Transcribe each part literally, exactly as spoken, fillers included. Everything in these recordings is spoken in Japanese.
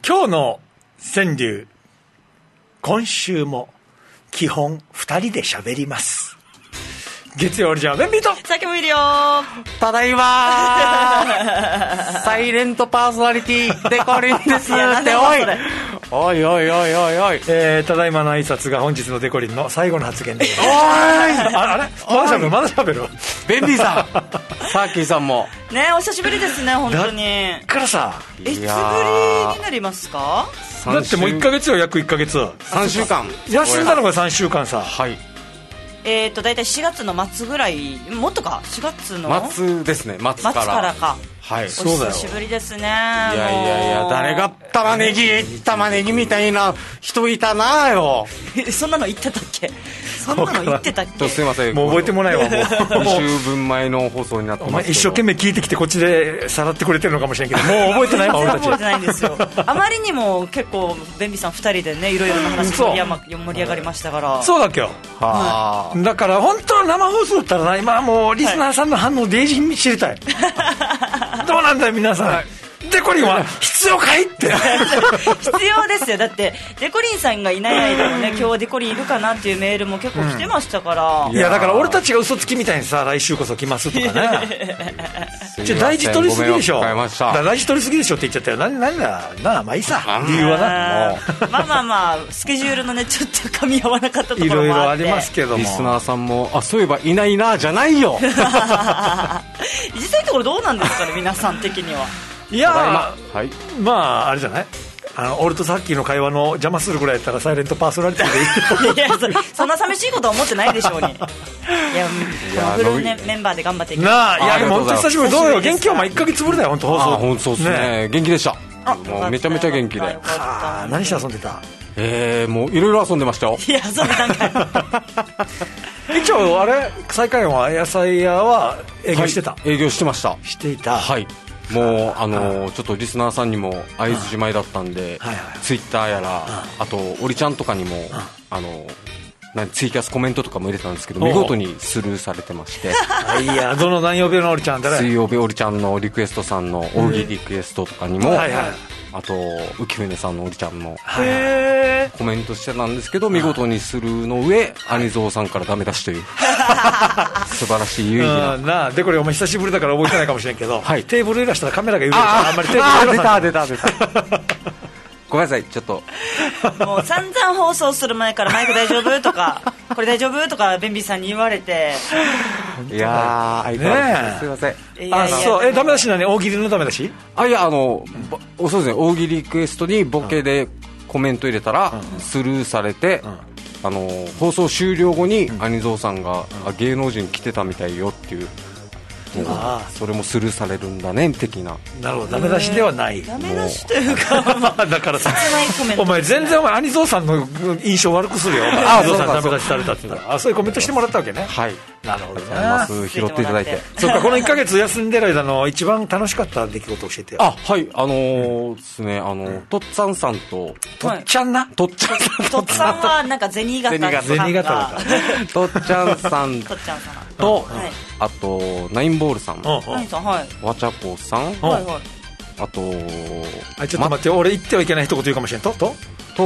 今日の川柳、今週も基本二人で喋ります。月曜日じゃベンビーとさっきもいるよ。 ただいまサイレントパーソナリティデコリンですっておいおいおいおいおいおい、 えー、ただいまの挨拶が本日のデコリンの最後の発言でございます。 おいあ, あれまだしゃべるまだしゃべるベンビーさんサーキーさんもね、お久しぶりですね本当に。 だからさ、 いつぶりになりますか？ だってもういっかげつよ、約いっかげつ。 さんしゅうかん休んだのがさんしゅうかんさ。 はい。 えーと大体しがつの末ぐらい、もっとか、しがつの末ですね、末から末からか。 はい、 お久しぶりですね。いやいやいや、誰が玉ねぎ玉ねぎみたいな人いたなよそんなの言ってたっけ？そんなの言ってたっけ？ すいません、 もう覚えてもないわ。もうに週分前の放送になってますけど、 お前一生懸命聞いてきてこっちでさらってくれてるのかもしれんけど、もう覚えてないわ俺たち。 覚えてないんですよ。あまりにも結構ベンビーさんふたりでね、いろいろな話盛り盛り上がりましたから。 そうだっけよ。 はあ、 だから本当の生放送だったらな、今もうリスナーさんの反応デージに知りたい。どうなんだよ皆さん、はい、デコリンは必要かいって必要ですよ。だってデコリンさんがいない間もね、今日はデコリンいるかなっていうメールも結構来てましたから、 うん、いやだから俺たちが嘘つきみたいにさ、来週こそ来ますとかねちょ大事取りすぎでしょ。だ大事取りすぎでしょって言っちゃったよ。何何だなあ、まあいいさ、理由はな。もうまあまあまあスケジュールのねちょっと噛み合わなかったところもあって、いろいろありますけども、 リスナーさんもあそういえばいないなじゃないよ実際のところどうなんですかね皆さん的には。 いやまあ、はい、 まああれじゃない、あの俺とさっきの会話の邪魔するぐらいやったらサイレントパーソナリティでいい。 いや そ, そんな寂しいことは思ってないでしょうに。いやフル、ね、メンバーで頑張っていきます。 なあ、いやでも本当久しぶり。どうよ元気はまあいっかげつぶりだよ本当放送。 本当そうですね、ね、元気でした。もうめちゃめちゃ元気で。はあ、何して遊んでた？ えー、もういろいろ遊んでましたよ。 いや遊んでたんかい。 一応あれ再開は野菜屋は営業してた、 はい、営業してました。 していた。 はい、もうあのー、ちょっとリスナーさんにも会津じまいだったんで、はいはい、ツイッターやら、あとオリちゃんとかにも、あのー、なんツイキャスコメントとかも入れたんですけど、見事にスルーされてまして。 いやどの何曜日のオリちゃんだね。 水曜日オリちゃんのリクエストさんの大喜利リクエストとかにも、はいはい、あと浮舟さんのオリちゃんのコメントしてたんですけど、見事にスルーの上、兄蔵さんからダメ出しという素晴らしい有意義な、 うん、なあでこれお前久しぶりだから覚えてないかもしれんけど、はい、テーブルいらしたらカメラが揺れるからあんまりテーブルいらさ出た出た出たごめんなさいちょっともう散々放送する前からマイク大丈夫とかこれ大丈夫とかベンビーさんに言われて、 いやー、ね、すいません。 あ、そう、え、ダメ出しなに大喜利のダメ出し？ あ、いや、あの、そうですね、大喜利リクエストにボケでコメント入れたら、うん、スルーされて、うん、あの放送終了後に、うん、兄蔵さんが、うん、芸能人来てたみたいよっていう、あそれもスルーされるんだね的な。 なるほど、ダメ出しではない。 ダメ出しというかだからさお前全然お前兄蔵さんの印象悪くするよ。兄蔵さんダメ出しされたって言ったら、あそういうコメントしてもらったわけね。 はい、 なるほどね。 まず拾っていただいて。 そうか、このいっかげつ休んでる間の一番楽しかった出来事を教えてよ。 あ、はい、あのー、ですね、あのとっつぁんさんととっちゃんなとっちゃんさんとっつぁんはなんか銭形さんが銭形だとっちゃんさんとっちゃんさんと、はい、あとナインボールさん、 ナインさん、はい、 わちゃこさん、 はいはい、 あとあちょっと待って、ま、俺言ってはいけない一言言うかもしれんととと、うん、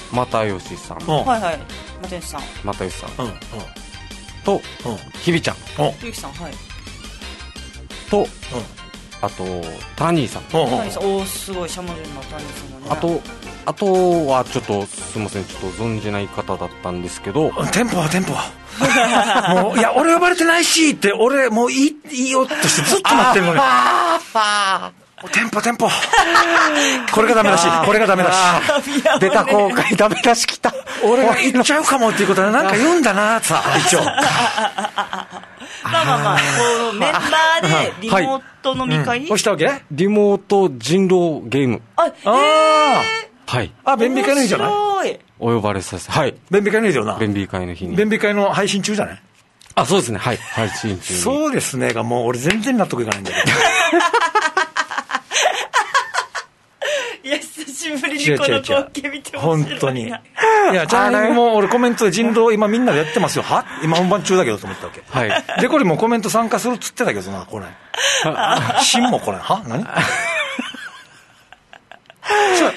又吉さん、 はいはい、又吉さん又吉さん、 うんうん、 と、うん、ひびちゃん、 ひびさん、はい、 と、うん、あとタニーさん、 タニーさん、おーすごいシャモジンのタニーさんのね。 あとあとはちょっとすいません、ちょっと存じない方だったんですけど、 テンポはテンポはもういや俺呼ばれてないしって俺もういいいいよとしてずっと待ってるのにテンポテンポこれがダメだしこれがダメだし出た公開ダメだしきた俺が言っちゃうかもっていうことはなんか言うんだなさ一応まあまあまあこのメンバーでリモート飲み会、 はい、うん、したわけリモート人狼ゲーム、 あ、えーはい、 あ、便秘会の日じゃないお呼ばれさせて、はい、 便秘会の日だよな。 便秘会の日に便秘会の配信中じゃない？ あ、そうですね、はい、配信中に。 そうですねがもう俺全然納得いかないんだけどいや久しぶりにこの光景見て面白いな。本当にいやチャンネルも俺コメントで人狼今みんなでやってますよ。は今本番中だけどと思ったわけ。 はい。 でこれもコメント参加するっつってたけどな、これシンもこれは何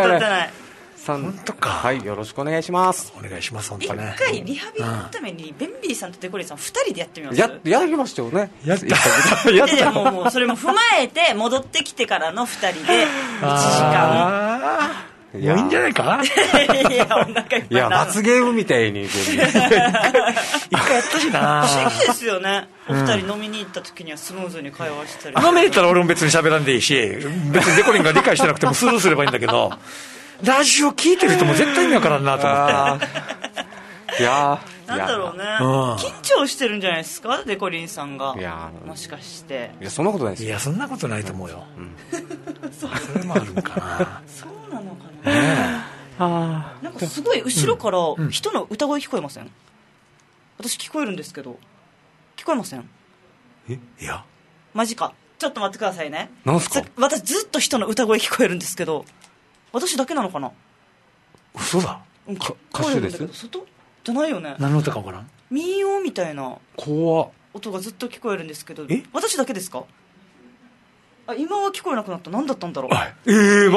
も歌ってない。 本当か。 はい、よろしくお願いします。 お願いします。本一当ね。 回リハビリのためにベンビーさんとデコリンさんふたりでやってみます。 ややりましたよね。 やったやった。もうもうそれも踏まえて戻ってきてからのふたりでいちじかん。いや、いいんじゃないか。 いや、お腹いっぱい。 いや、罰ゲームみたいに。 一回やったしな。 不思議ですよね。お二人飲みに行った時にはスムーズに会話したり。 飲みに行ったら俺も別に喋らんでいいし、別にデコリンが理解してなくてもスルーすればいいんだけど、ラジオ聞いてる人も絶対意味わからんなと思って。 いやなんだろうね、うん、緊張してるんじゃないですか、デコリンさんが。いやもしかして。 いや、そんなことないですよ。 いや、そんなことないと思うよ、うん、それもあるんかな。 そうなのかな、ね、あ、なんかすごい後ろから人の歌声聞こえません？私聞こえるんですけど。聞こえません？ え、いや、 マジか。ちょっと待ってくださいね。 なんすか？ 私ずっと人の歌声聞こえるんですけど、私だけなのかな。 嘘だ。 歌手です。 外じゃないよね。 何の歌か分からん。 民謡みたいな怖音がずっと聞こえるんですけど、え、私だけですか？あ、今は聞こえなくなった。何だったんだろう。 えー、待っ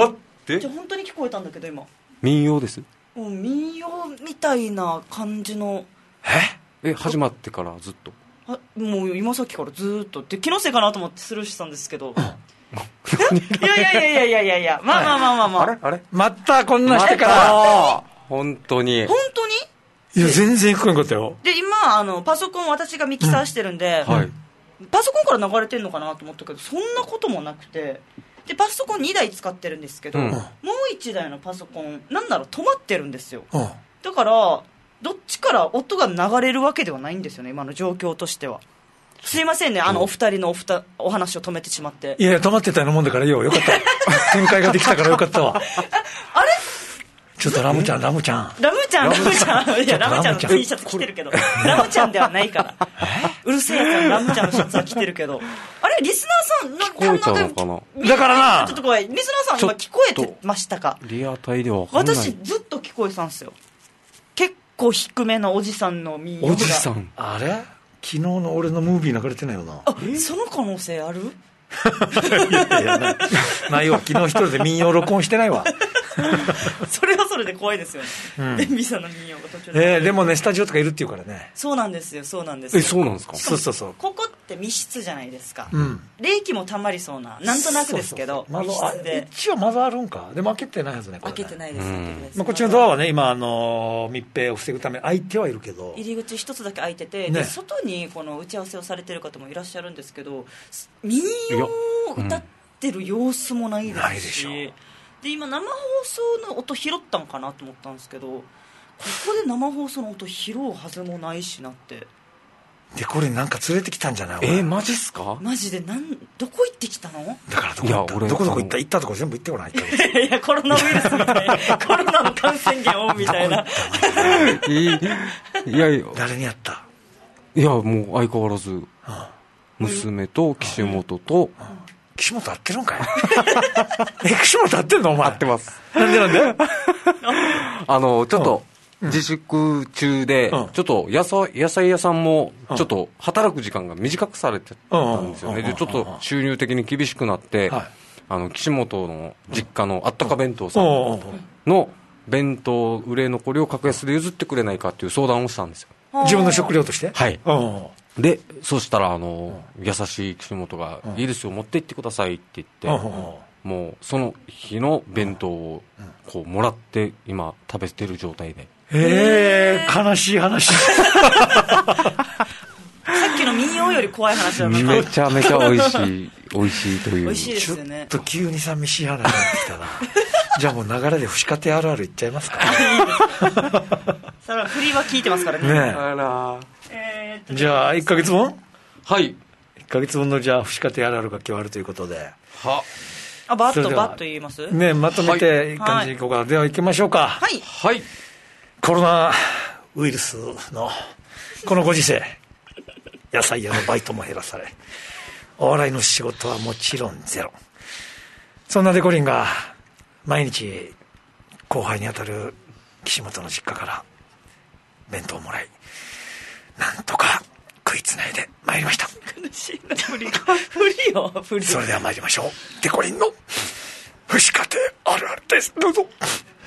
でじゃあ本当に聞こえたんだけど今民謡です。 もう民謡みたいな感じのええ始まってからずっとあもう今さっきからずーっとで気のせいかなと思ってスルーしてたんですけどいやいやいやいやいやいやいやまあまあまあまあまあ、 あれあれまたこんなしてから本当に本当にいや全然聞こえなかったよ。 で今あのパソコン私がミキサーしてるんで、 はいパソコンから流れてるのかなと思ったけどそんなこともなくてでパソコンにだい使ってるんですけど、 うんもういちだいのパソコンなんなら止まってるんですよ。 うんだからどっちから音が流れるわけではないんですよね今の状況としては。すいませんねあのお二人のおふたお話を止めてしまって。 いや止まってたようなもんだからよよかった展開ができたからよかったわ。 あれちょっとラムちゃんラムちゃんラムちゃんラムちゃんいやラムちゃんのラムちゃん T シャツ着てるけどラムちゃんではないからうるせえやつはラムちゃんのシャツは着てるけどあれリスナーさんの聞こえたのかな。 だからなちょっと怖いリスナーさん今聞こえてましたか。 リアタイでは分かんない。 私ずっと聞こえてたんですよ。結構低めのおじさんの民謡がおじさんあれ昨日の俺のムービー流れてないよな。 あその可能性あるいやいやないないわ。昨日一人で民謡録音してないわ。 それはそれで怖いですよね、うん、エミさんの民謡が途中で、 えー、でもねスタジオとかいるっていうからね。 そうなんですよそうなんですよ。 えそうなんですか。 そうそうそう。 ここって密室じゃないですか、 うん、 冷気もたまりそうななんとなくですけど。 そうそうそう密室で一応窓あるんか。でも開けてないはずねこれね。 開けてないです、 うんですまあ、こっちのドアはね今、あのー密閉を防ぐため開いてはいるけど入り口一つだけ開いてて、 ね、 で外にこの打ち合わせをされてる方もいらっしゃるんですけど民謡を歌ってる様子もないですし、 ないでしょ。 で今生放送の音拾ったんかなと思ったんですけどここで生放送の音拾うはずもないしなって。 でこれなんか連れてきたんじゃない。 えー、マジっすか。 マジでなんどこ行ってきたの。 だからどこ行ったいや俺どこどこ行った行ったとこ全部行ってこないいやコロナウイルスみたいなコロナの感染源をみたいな。 いいやいや誰にやった。 いやもう相変わらず、うん、娘と岸本と、うん岸本合ってるんかい。え岸本合ってるのお前。 合ってます。 なんでなんであのちょっと、うん、自粛中で、うん、ちょっと野菜野菜屋さんもちょっと働く時間が短くされてたんですよね。でちょっと収入的に厳しくなって、はい、あの岸本の実家のあったか弁当さんの弁当売れ残りを格安で譲ってくれないかっていう相談をしたんですよ。 自分の食料として。 はい。でそしたらあの、うん、優しい岸本が、うん、いいですよ持って行ってくださいって言って、うん、もうその日の弁当をこうもらって今食べてる状態で。 へえ悲しい話。 さっきの民謡より怖い話だな。 めちゃめちゃ美味しい美味しいという。 美味しいですよね。 ちょっと急に寂しい話になってきたな。じゃあもう流れで父子家庭あるあるいっちゃいますか。 それは振りは聞いてますからね。 ねあらえー、じゃあいっかげつぶん。 はいいっかげつぶんのじゃあ父子家庭あるあるが今日あるということで。 はあバッとバッと言いますねまとめていい感じにいこうか、はい、では行きましょうか。 はいはい。 コロナウイルスのこのご時世野菜屋のバイトも減らされお笑いの仕事はもちろんゼロ。そんなデコリンが毎日後輩にあたる岸本の実家から弁当をもらいなんとか食いつないで参りました。 苦しいな無理無理よ無理。 それでは参りましょう。デコリンの父子家庭あるあるです。どうぞ。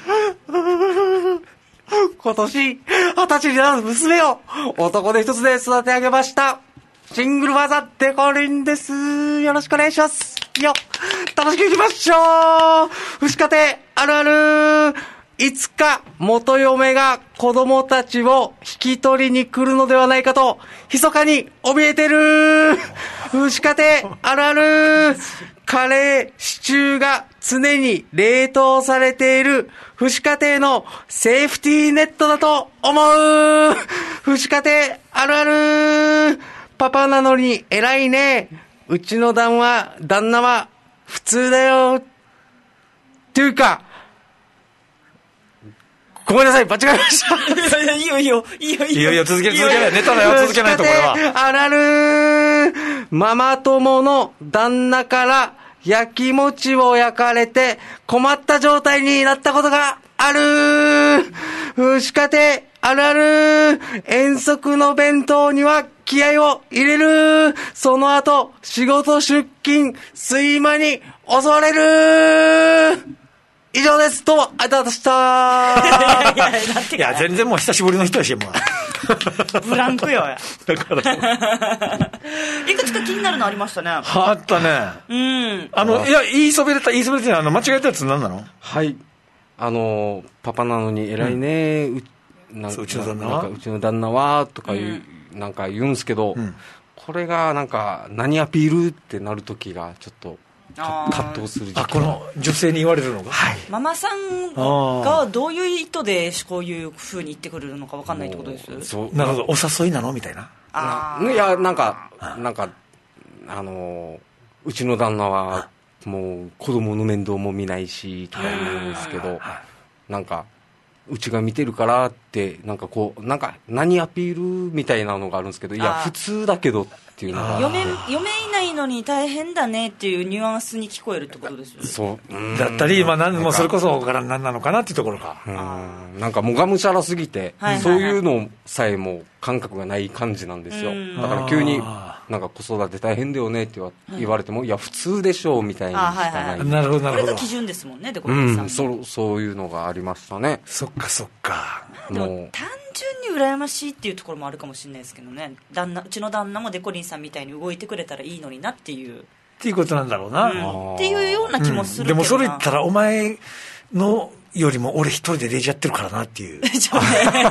今年二十歳になる娘を男で一つで育て上げましたシングルマザーデコリンです。よろしくお願いしますよ。楽しくいきましょう。父子家庭あるある。いつか元嫁が子供たちを引き取りに来るのではないかと密かに怯えてる父子家庭あるある。カレーシチューが常に冷凍されている父子家庭のセーフティーネットだと思う父子家庭あるある。パパなのに偉いね。うちの旦は旦那は普通だよっていうかごめんなさい間違えました。 いやいやいいよいいよいいよいいよいいよいいよ続け続けないネタだよ続けないとこれは。 あらるママ友の旦那から焼き餅を焼かれて困った状態になったことがある父子家庭あるある。遠足の弁当には気合を入れる。その後仕事出勤睡魔に襲われる。 以上です。どうも、ありがとうございました。 いやいや、だっていや、全然もう久しぶりの人やし、もう。 ブランクよや。 だから。 いくつか気になるのありましたね。 あったね。 うん。 あの、いや、言いそびれた、言いそびれてない、あの、間違えたやつ何なの？ はい。あの、パパなのに偉いね、うん、う, なんうちの旦那はなんかうちの旦那はとか言う、うん、なんか言うんですけど、うん、これがなんか何アピールってなるときがちょっと葛藤する時期。 あ、この女性に言われるのが、 はい、 ママさんがどういう意図でこういう風に言ってくれるのか分かんないってことです？ そう、なるほど。お誘いなのみたいな。 あいや、なんかなんかあのうちの旦那はもう子供の面倒も見ないしとか言うんですけど、なんかうちが見てるからってなんかこうなんか何アピールみたいなのがあるんですけど、いや普通だけどっていうのが嫁嫁いないのに大変だねっていうニュアンスに聞こえるってことですよね。 そう、うん、 だったり、まあ、なんもそれこそから何なのかなっていうところか。 うん、なんかもうがむしゃらすぎて、はいはいはい、そういうのさえも感覚がない感じなんですよ。だから急になんか子育て大変だよねって言われても、いや普通でしょうみたいにしかない。はいはい、 なるほどなるほど。 これが基準ですもんね。でこれさん、 うん、そそういうのがありましたね。 そっかそっか。 でも単純に羨ましいっていうところもあるかもしれないですけどね。旦那うちの旦那もデコリンさんみたいに動いてくれたらいいのになっていうっていうことなんだろうな、うん、っていうような気もするけどな、うん、 でもそれ言ったらお前のよりも俺一人でレジやってるからなっていう割と考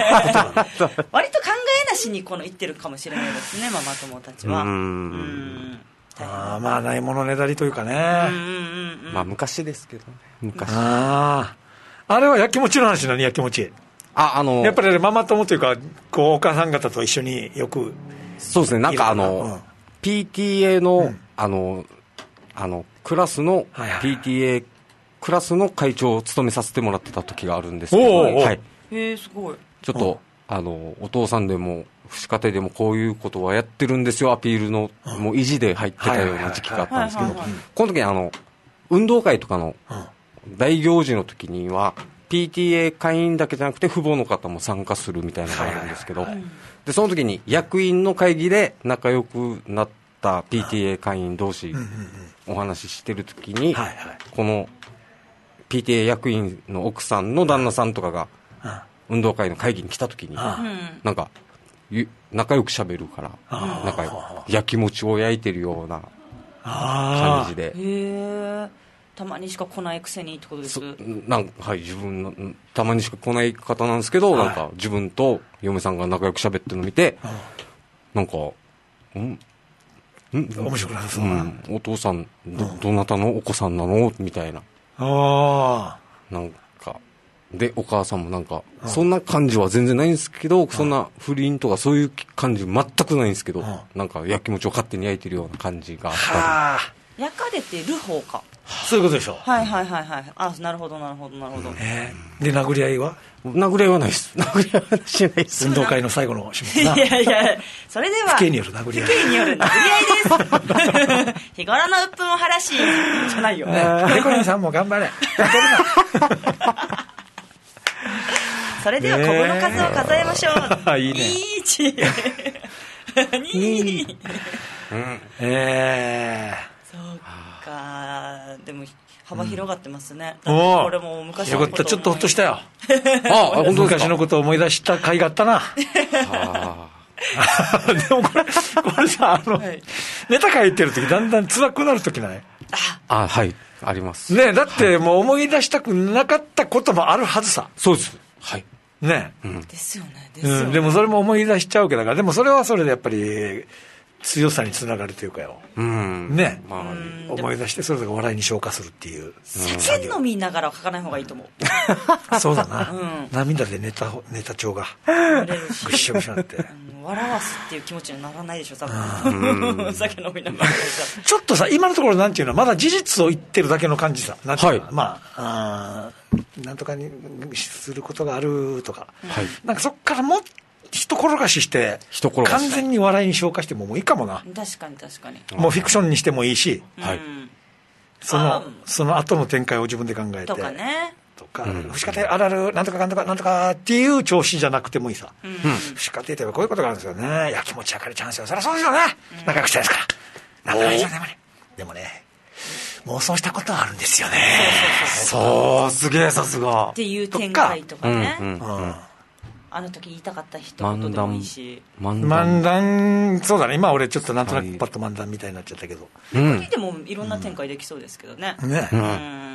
えなしにこの言ってるかもしれないですね、ママ友たちは。うんうんあまあないものねだりというかね、うんうんうん、まあ昔ですけどね。昔ああれはやきもちの話。何やきもち？ ああのやっぱりママ友というかこうお母さん方と一緒によく。 そうですね、なんかあの、うん、ピーティーエー の、うん、あのあのクラスの ピーティーエー クラスの会長を務めさせてもらってた時があるんですけど、はい、 へえすごい。 ちょっとあのお父さんでも父子家庭でもこういうことはやってるんですよアピールのもう意地で入ってたような時期があったんですけど、この時にあの運動会とかの大行事の時には ピーティーエー 会員だけじゃなくて父母の方も参加するみたいなのがあるんですけど、でその時に役員の会議で仲良くなった ピーティーエー 会員同士お話ししてる時に、この ピーティーエー 役員の奥さんの旦那さんとかが運動会の会議に来た時になんか仲良く喋るからなんかやきもちを焼いてるような感じで、 へえたまにしか来ないくせにってことです？ なんか、はい、自分のたまにしか来ない方なんですけど、はい、なんか自分と嫁さんが仲良く喋ってるのを見て、なんかうんん面白くなる、うん、 お父さん ど, どなたのお子さんなのみたいな、 あなんかでお母さんもなんかそんな感じは全然ないんですけど、そんな不倫とかそういう感じ全くないんですけど、なんかやきもちを勝手に焼いてるような感じがあったり。焼かれてる方か。 そういうことでしょ。 はいはいはいはい。あ、なるほどなるほどなるほど。 えー、で殴り合いは？ 殴り合いはないです。殴り合いはしないです。 運動会の最後の種目な。 いやいや、それでは不敬による殴り合い。 不敬による殴り合いです。日頃の鬱憤を晴らしじゃないよね。 デコリンさんも頑張れ。 それではコブの数を数えましょう。 いいね。 いち、に、 うん、えー、そうか。でも幅広がってますね。 うん、おこれも昔のこと。 ちょっとほっとしたよ。 あ、本当昔のことを思い出した回があったな。あでもこれこれさあの、はい、ネタ書いてる時だんだん辛くなる時ない？ ああはいありますね。だってもう思い出したくなかったこともあるはずさ。 そうです。はいね、 うん、ですよねですよね、 うん、でもそれも思い出しちゃうわけだから、でもそれはそれでやっぱり強さにつながるというかよ、うん、ね、まあ、思い出してそれが笑いに消化するっていう。 酒飲みながら書かない方がいいと思う。そうだな、うん、涙でネタネタ帳がぐっしょぐしょになって、うん、 笑わすっていう気持ちにならないでしょ多分。酒飲みながらちょっとさ今のところなんていうのはまだ事実を言ってるだけの感じさ。なんていうの、はい、まああなんとかにすることがあるとか、はい、なんかそっからもう一転がしして完全に笑いに消化してももういいかもな。 確かに確かに。 もうフィクションにしてもいいし、 はい、 そのその後の展開を自分で考えてとかねとか、うん、不死家庭あるあるなんとかなんとかなんとかっていう調子じゃなくてもいいさ、うん、不死家庭といえばこういうことがあるんですよね。やきもち焼かれちゃうんですよ。そりゃそうですよね、うん、仲良くしたいですから。なんとかいいですよね。でもね妄想したことはあるんですよね。 そうすげえさすがっていう展開とかね、 うんうんうん、 あの時言いたかった一言でもいいし、 漫談、そうだね、今俺ちょっとなんとなくパッと漫談みたいになっちゃったけど、 うん、でもいろんな展開できそうですけどね、 うん、ね、うん、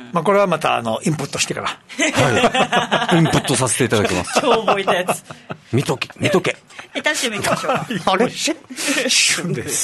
まあ、これはまたあのインプットしてから、 はい、インプットさせていただきます。 超覚えたやつ見とけ見とけ下手してみましょうか。 あれ旬です。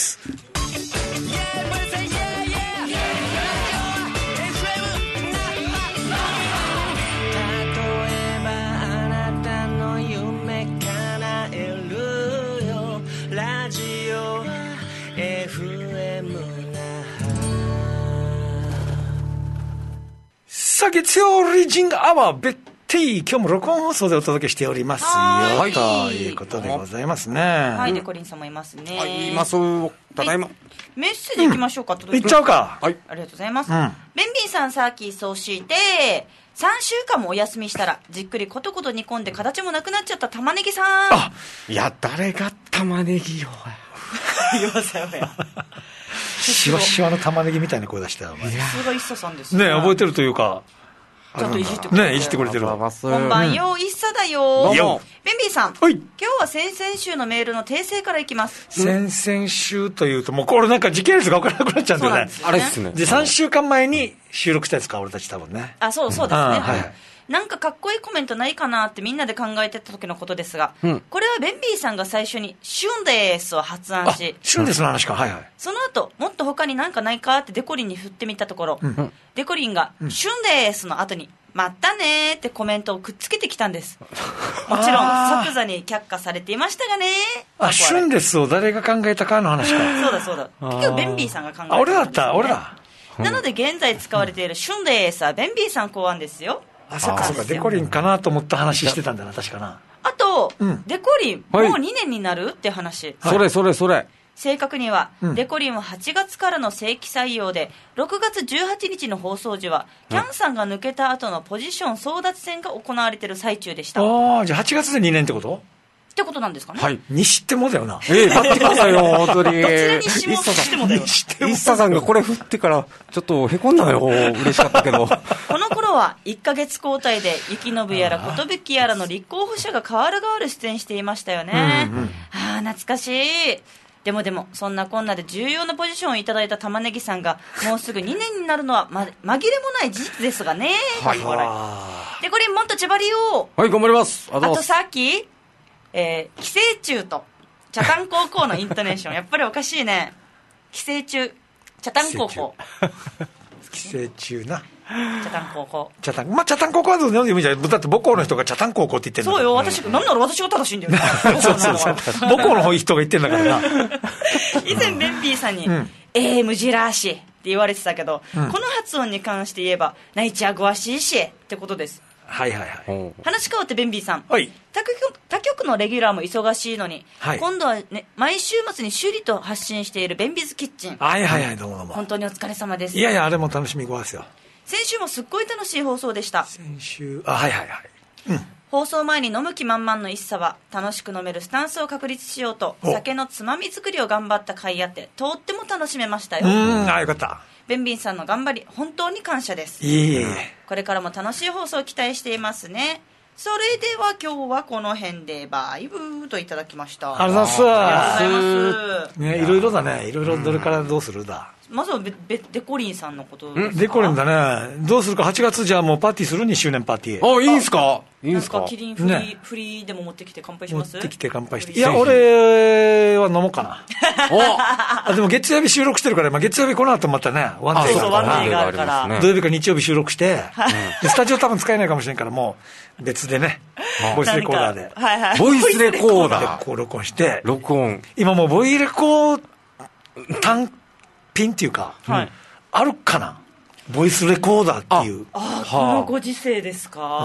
さあ、月曜リージングアワーベッティ、今日も録音放送でお届けしておりますよ、 はい、 ということでございますね。 はい、デコリンさんもいますね。 はい、います。ただいま、はい、 メッセージいきましょうか。 うん、いっちゃうか。 はい、ありがとうございます。うん、ベンビンさん、サーキー、そうしてさんしゅうかんもお休みしたらじっくりコトコト煮込んで形もなくなっちゃった玉ねぎさん。 あ、いや、誰が玉ねぎよ言わせよやしわしわの玉ねぎみたいな声出したよ。 さすが一茶さんですね。 ね、覚えてるというか、 ちゃんといじってくれてる。 ね、いじってくれてる。 本番よ、一茶だよ。 よベンビーさん、 今日は先々週のメールの訂正からいきます。 先々週というと、もうこれなんか時系列が分からなくなっちゃうんだよね。 あれですね。 で、さんしゅうかんまえに収録したやつか、俺たち多分ね。 あ、そうそうですね。 はい。 なんかかっこいいコメントないかなってみんなで考えてた時のことですが、うん、これはベンビーさんが最初にシュンデースを発案し、 シュンデースの話か、はいはい。 その後もっと他になんかないかってデコリンに振ってみたところ、うん、デコリンが、うん、シュンデースの後にまったねーってコメントをくっつけてきたんです。もちろん即座に却下されていましたがね。 あ、シュンデースを誰が考えたかの話か。 そうだそうだ、結局ベンビーさんが考えたんです、ね、 あ、俺だった俺だ。 なので現在使われているシュンデースはベンビーさん考案ですよ。 あ、そっかそっか、デコリンかなと思った話してたんだな、確かな。 あと、うん、デコリン、もうにねんになるって話、 はい、それそれそれ。 正確には、うん、デコリンははちがつからの正規採用で、ろくがつじゅうはちにちの放送時は、キャンさんが抜けた後のポジション争奪戦が行われている最中でした。 ああ、じゃあはちがつでにねんってこと？ ってことなんですかね。 はい。 にしてもだよな。 ええー、待ってくださいよ、本当に。 どちらにしてもしてもだよ。 一茶さんがこれ振ってから、ちょっとへこんだのよ、嬉しかったけど。 この頃はいっかげつ交代で、雪信やら寿やらの立候補者が変わる変わる出演していましたよね。うんうん、ああ、懐かしい。でもでも、そんなこんなで重要なポジションをいただいた玉ねぎさんが、もうすぐにねんになるのは、ま、紛れもない事実ですがね。はい。で、これもっとちばりよ。 はい、頑張ります。 あとさっき、えー、寄生虫と茶炭高校のイントネーションやっぱりおかしいね。寄生虫茶炭高校寄生虫な茶炭高校茶炭、まあ、茶炭高校はどうでもいいじゃん。だって母校の人が茶炭高校って言ってるんだから。 そうよ、私、うん、なんなら私が正しいんだよそうそうそう母校の人が言ってるんだからな。 以前ベンピーさんに、うん、えー、ムジラーシって言われてたけど、うん、この発音に関して言えばナイチアグワシーシってことです。 はいはいはい。 話変わってベンビーさん、 はい、 他局、他局のレギュラーも忙しいのに、はい、今度は、ね、毎週末に修理と発信しているベンビーズキッチン。 はいはいはい、どうもどうも。 本当にお疲れ様です。 いやいや、あれも楽しみごわすよ。 先週もすっごい楽しい放送でした。 先週、あ、はいはいはい、うん、 放送前に飲む気満々の一茶は楽しく飲めるスタンスを確立しようと酒のつまみ作りを頑張った甲斐あってとっても楽しめましたよ。 うん、あ、よかった。 ベンビンさんの頑張り本当に感謝です。 いえいえ、 これからも楽しい放送を期待していますね。それでは今日はこの辺でバイブーといただきました。 ありがとうございます。ありがとうございます。 ね、いろいろだね。いろいろどれからどうするだ。 まずはベベデコリンさんのことですか。 デコリンだね。どうするか。はちがつじゃあもうパーティーする。にしゅうねんパーティー。 あ、いいんすか。いいんすか。 キリンフリー、ね、フリーでも持ってきて乾杯します。 持ってきて乾杯して。いや、俺は飲もうかな。おあ、でも月曜日収録してるから、まあ、月曜日この後またね、ワンデーがあるから、 土曜日か日曜日収録して、うん、スタジオ多分使えないかもしれんから、もう別でね、ボイスレコーダーで。 はいはい、 ボイスレコーダーでこう録音して、 録音。 今もうボイレコ単品っていうか、 はい、 あるかなボイスレコーダーっていう。 ああ、このご時世ですか。 あ、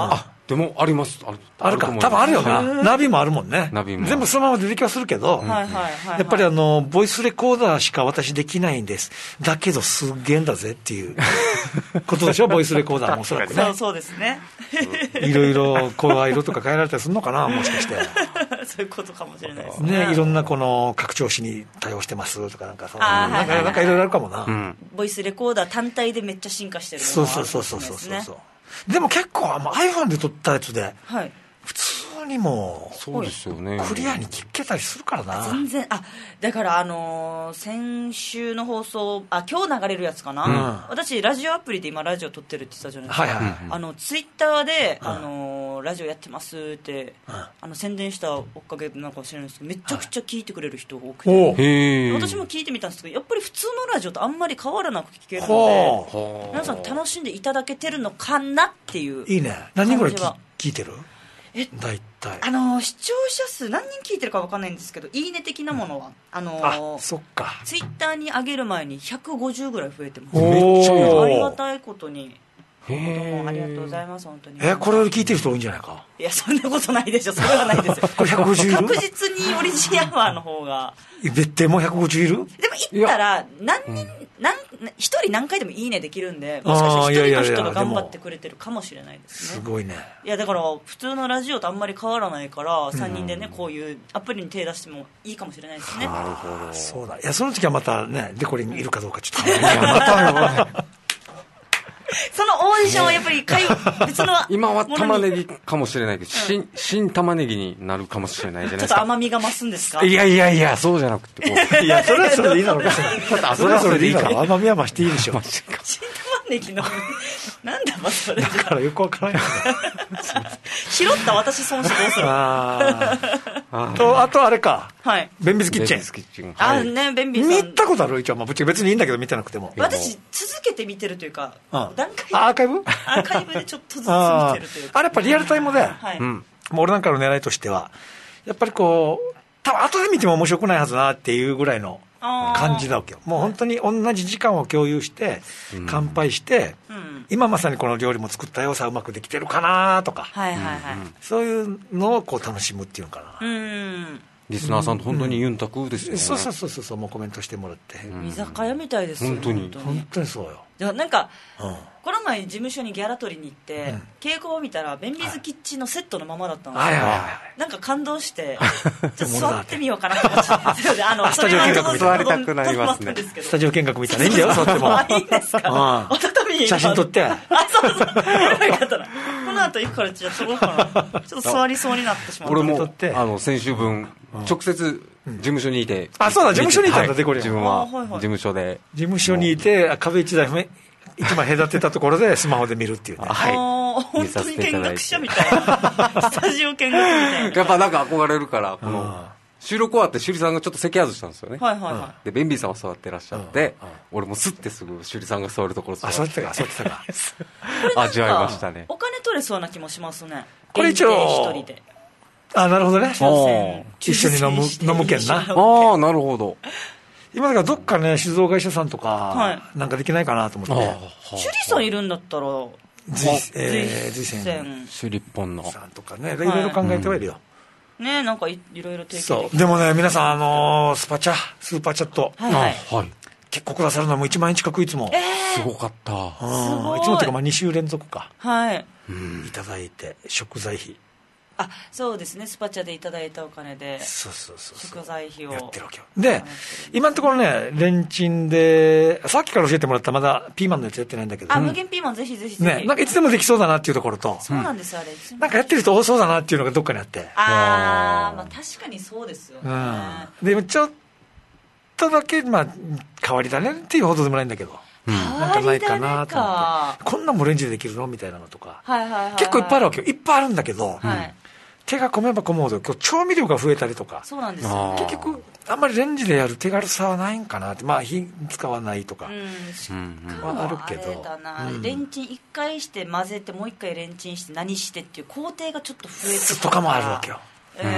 でもあります。ある、 あるか、多分あるよな。ナビもあるもんね。 ナビも全部そのまま出てきはするけど、 はいはいはいはい、 やっぱりあの、ボイスレコーダーしか私できないんです。だけどすっげえんだぜっていうことでしょ、ボイスレコーダーもおそらくね。 そうそうですね。 いろいろ声色とか変えられたりするのかな、もしかして。 そういうことかもしれないですね。 ね、いろんなこの拡張子に対応してますとかなんかそのあーなんか、 はいはいはいなんかいろいろあるかもな。 うん、 ボイスレコーダー単体でめっちゃ進化してるそうのがあそうそうるかもしれそうそうそうないですね。 でも結構あの iPhone で撮ったやつではい。 普通にもそうですよね。 クリアに聞けたりするからな。 全然、あ、だからあのー先週の放送、あ、今日流れるやつかな、 うん私ラジオアプリで今ラジオ撮ってるって言ってたじゃないですか。 はいはいはい。 あのツイッターで、 うんあのーラジオやってますって、 うんあの宣伝したおかげなんかもしれないですけど、めちゃくちゃ聞いてくれる人が多くて、 おうへー。 私も聞いてみたんですけど、やっぱり普通のラジオとあんまり変わらなく聞けるのほで、 はあ皆さん楽しんでいただけてるのかなっていう。 いいね。何人ぐらい感じはき聞いてる？ え大体。 あのー視聴者数何人聞いてるか分かんないんですけど、いいね的なものは、あのーあ、そっか。 ツイッターに上げる前にひゃくごじゅうぐらい増えてます。 おめっちゃいいーありがたいことに。 へーどうもありがとうございます、本当に。 え、これより聞いてる人多いんじゃないか。 いや、そんなことないでしょ、それはないですよ。 これひゃくごじゅういる？ 確実にオリジンアワーの方が。 別点もひゃくごじゅういる？ でも行ったら、何人、何、一人何回でもいいねできるんで、もしかあーいやいやいやして一人の人が頑張ってくれてるかもしれないですね。 すごいね。 いやだから普通のラジオとあんまり変わらないから、さんにんでねこういうアプリに手出してもいいかもしれないですね。 なるほど。 そうだ。いや、その時はまたね、デコリンいるかどうかちょっと。いや、また、 そのオーディションはやっぱりかい別の今は玉ねぎぎかもしれないけど、新、新玉ねぎになるかもしれないじゃないですか。 ちょっと甘みが増すんですか？ いやいやいや、そうじゃなくて、こう。 いや、それはそれでいいだろう。別にあそれはそれでいいだろう。 それでいいか甘みは増していいでしょ。 新玉ねぎのなんだまそれじゃだからよくわからんよね。 拾った私損してどうする？ ああ。と、あとあれか。 はい。 便秘キッチン。 キッチン。 あはい。 ね便秘さん。 見たことある一応、まあ、ぶっちゃけ別にいいんだけど見てなくても。 私続けて見てるというか、 うん段階あアーカイブアーカイブでちょっとずつ見あてるというか。 あれやっぱリアルタイムで、 はい。 うん。 もう俺なんかの狙いとしては、やっぱりこう、多分後で見ても面白くないはずなっていうぐらいのあー感じなわけよ。もう本当に同じ時間を共有して、乾杯して、 うん。 今まさにこの料理も作ったよ、さあうまくできてるかなとか、 はいはいはい。 そういうのをこう楽しむっていうのかな。 うん。 リスナーさんと本当にユンタクですよね。 そうそうそうそうそう、もうコメントしてもらって。 居酒屋みたいですよ本当に本当にそうよ。 でもなんかうん。 この前事務所にギャラ取りに行って、 うん稽古を見たら便利ズキッチンのセットのままだったんですよ、 はいはいはい。 なんか感動してちょっと座ってみようかなと思ってあのスタジオ見学みたいな座りたくなりますねスタジオ見学みたいな。いいんだよ、そうやっても。 あいいんですか、 うんお畳に写真撮って。 あそうそうよかったらこの後行くからじゃあ撮ろうかなちょっと座りそうになってしまった俺も撮って、 あの、先週分、直接、事務所にいて。 あそうだ事務所にいたんだはいデコリン自分はあはいはい事務所で。 事務所にいて、壁一台目、一枚隔てたところでスマホで見るっていうね。 はいあー本当に見学者みたいなスタジオ見学みたいなやっぱなんか憧れるから、こうんの、収録終わって趣里さんがちょっと席外したんですよね。 はいはいはで、ベンビーさんは座ってらっしゃってうんうん、 俺もスッてすぐ趣里さんが座るところ座あ、 ってそうやってたか、そうやってたか。 い味わいましたねお金取れそうな気もしますねこれ一応限定一人であ、なるほどね。 お抽一緒に飲む抽選して飲むけんな一緒に飲むああ、なるほど。 今だからどっかね、酒造会社さんとはか、なんかできないかなと思って。 趣里さんいるんだったら随えー随随線線シュリッポンの。 さんとかね、いろいろ考えてはいるよ。 ねなんかいいろいろ提供できそう。でもね、皆さん、あのースパチャ、スーパーチャット、 はいはいあはい。 結構くださるのはもういちまんえん近くいつも。 すごかった。 うんすごいいつもというか、まあに週連続か、 はいいただいて、食材費。 あそうですねスパチャでいただいたお金でそうそうそうそう。 食材費をやってるわけよ。で、今のところね、レンチンで、さっきから教えてもらったまだピーマンのやつやってないんだけど、 あね、 無限ピーマンぜひぜひぜひなんかいつでもできそうだなっていうところと、 そうなんですよあれなんかやってる人多そうだなっていうのがどっかにあって。 あーまあ確かにそうですよねうん。でもちょっとだけ、まあ、変わりだねっていうほどでもないんだけど、なんかないかなと思かって、こんなんもレンジでできるのみたいなのとか、 はいはいはいはい結構いっぱいあるわけよ。いっぱいあるんだけど、 はい手が込めば込むほど、今日調味料が増えたりとか、 そうなんですよあー結局、あんまりレンジでやる手軽さはないんかなって、まあ、火使わないとか。 うんしうんかもあるけどあれだな、 うんレンチンいっかいして混ぜてもういっかいレンチンして何してっていう工程がちょっと増えてくるとかもあるわけよ。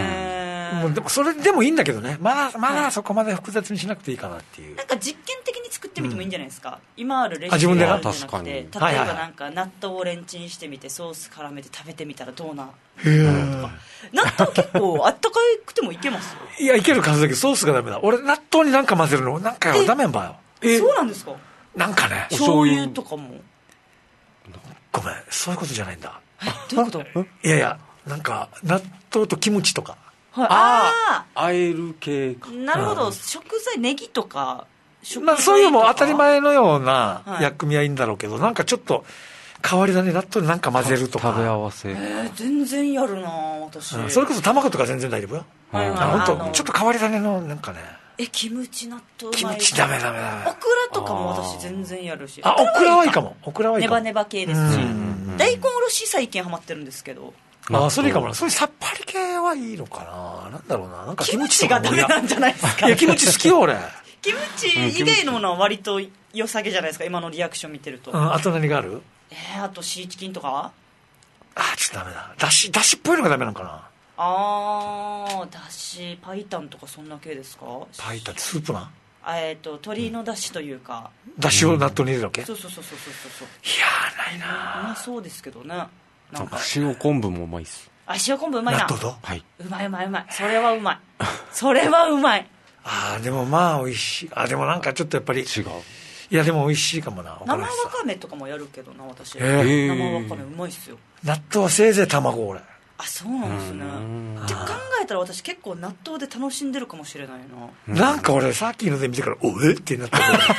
えーもうでもそれでもいいんだけどね、まだまだそこまで複雑にしなくていいかなっていう。 なんか実験的に作ってみてもいいんじゃないですか、うん、今あるレシピあ自分でがあるんじゃなくて、例えばはいはいなんか納豆をレンチンしてみてソース絡めて食べてみたらどうなへーとか。納豆結構あったかくてもいけますよ。 いやいける数だけどソースがダメだ。俺納豆になんか混ぜるのなんかよダメんばよ。 えそうなんですか。 なんかね醤油とかも。 ごめんそういうことじゃないんだ。 どういうこといやいやなんか納豆とキムチとか、 はい、ああえる系か。 なるほど、うん、食材ネギとかまあ、そういうのも当たり前のような薬味はいいんだろうけど、はい、なんかちょっと変わり種納豆になんか混ぜるとか食べ合わせ、 えー、全然やるな私、 うん、それこそ卵とか全然大丈夫よ、 はいはい、 本当ちょっと変わり種のなんかねえキムチ納豆キムチダメダメダメ。 オクラとかも私全然やるし。 あオクラはいいかも。オクラはいいかも。 ネバネバ系ですし、大根おろし最近ハマってるんですけど。 あそれいいかもな。それさっぱり系はいいのかな。なんだろうな。なんかキムチがダメなんじゃないですか。 いやキムチ好きよ俺。 キムチ以外のものは割と良さげじゃないですか今のリアクション見てると、 うん、あと何がある？ えー、あとシーチキンとか。 あちょっとダメだ。だしだしっぽいのがダメなのかな。 あーだしパイタンとかそんな系ですか。 パイタンスープな。 えーと鶏のだしというか、 うん、だしを納豆に入れるわけ、うん、 そうそうそうそうそうそう。 いやないな。 うまそうですけどね。 なんか塩昆布もうまいっす。 あ塩昆布うまいな。 納豆と、 はい、 うまいうまいうまい。それはうまいそれはうまい。 ああでもまあ美味しい。あでもなんかちょっとやっぱり違う。 いやでも美味しいかもな。 生わかめとかもやるけどな私、 えー、 生わかめうまいっすよ。 納豆はせいぜい卵俺。 あそうなんですね。って考えたら私結構納豆で楽しんでるかもしれないな。 なんか俺さっきので見てからおえってなった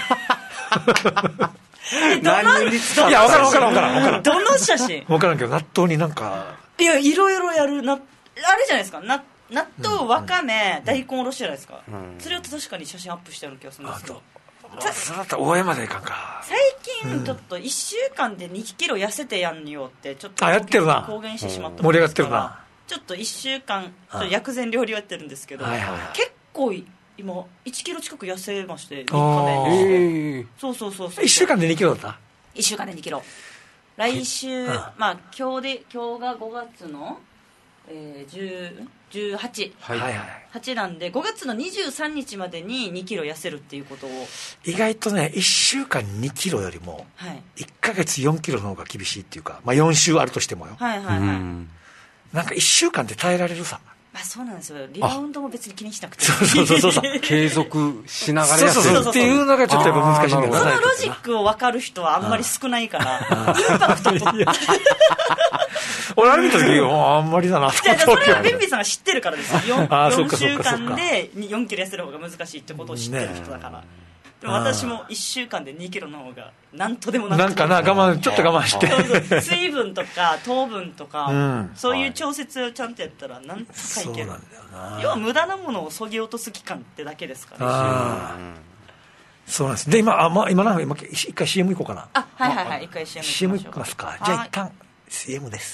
何に使う。 いや分からん分からん分からん分からんどの写真分からんけど納豆になんかいやいろいろやるな。あれじゃないですかな納豆わかめ、うん、大根おろしじゃないですか、うん、それを確かに写真アップしてある気がするんですけど、 そうだったら大江までいかんか。 最近ちょっといっしゅうかんでにキロ痩せてやんよってちょっとあやってるな公言してしまった盛り上がってるな。 ちょっといっしゅうかんちょっと薬膳料理をやってるんですけど、 はいはいはい、 結構今いちキロ近く痩せましてみっかめでそうそうそうそういっしゅうかんでにキロだった。 いっしゅうかんでにキロ。来週まあ今日で今日がごがつのえー、じゅう、じゅうはち、 はいはい、 はちなんでごがつのにじゅうさんにちまでににキロ痩せるっていうことを。 意外とねいっしゅうかんにキロよりもいっかげつよんキロの方が厳しいっていうか、まあ、よん週あるとしてもよ、 はいはいはい、 なんかいっしゅうかんで耐えられるさ。 まあ、そうなんですよ。リバウンドも別に気にしなくてそうそうそうそう継続しながらやってるそうそうそうっていうのがちょっとやっぱ難しいんだよな。 そのロジックを分かる人はあんまり少ないからインパクトと俺あれ見た時あんまりだなと思って。 それはベンビーさんが知ってるからですよ。 よん, あよん週間でよんキロ痩せる方が難しいってことを知ってる人だから、ね、でも私もいっしゅうかんでにキロの方が何とでもなくてなんかな我慢ちょっと我慢してそうそう水分とか糖分とか、うん、そういう調節をちゃんとやったら何とかいける。そうなんだよな。要は無駄なものをそぎ落とす期間ってだけですから、ね、あそうなんです。で今あ、まあ、今なんか今一回 シーエム 行こうかな。 あはいはいはい一回 シーエム 行きましょう。 シーエム 行きますか。じゃあ一旦 シーエム です。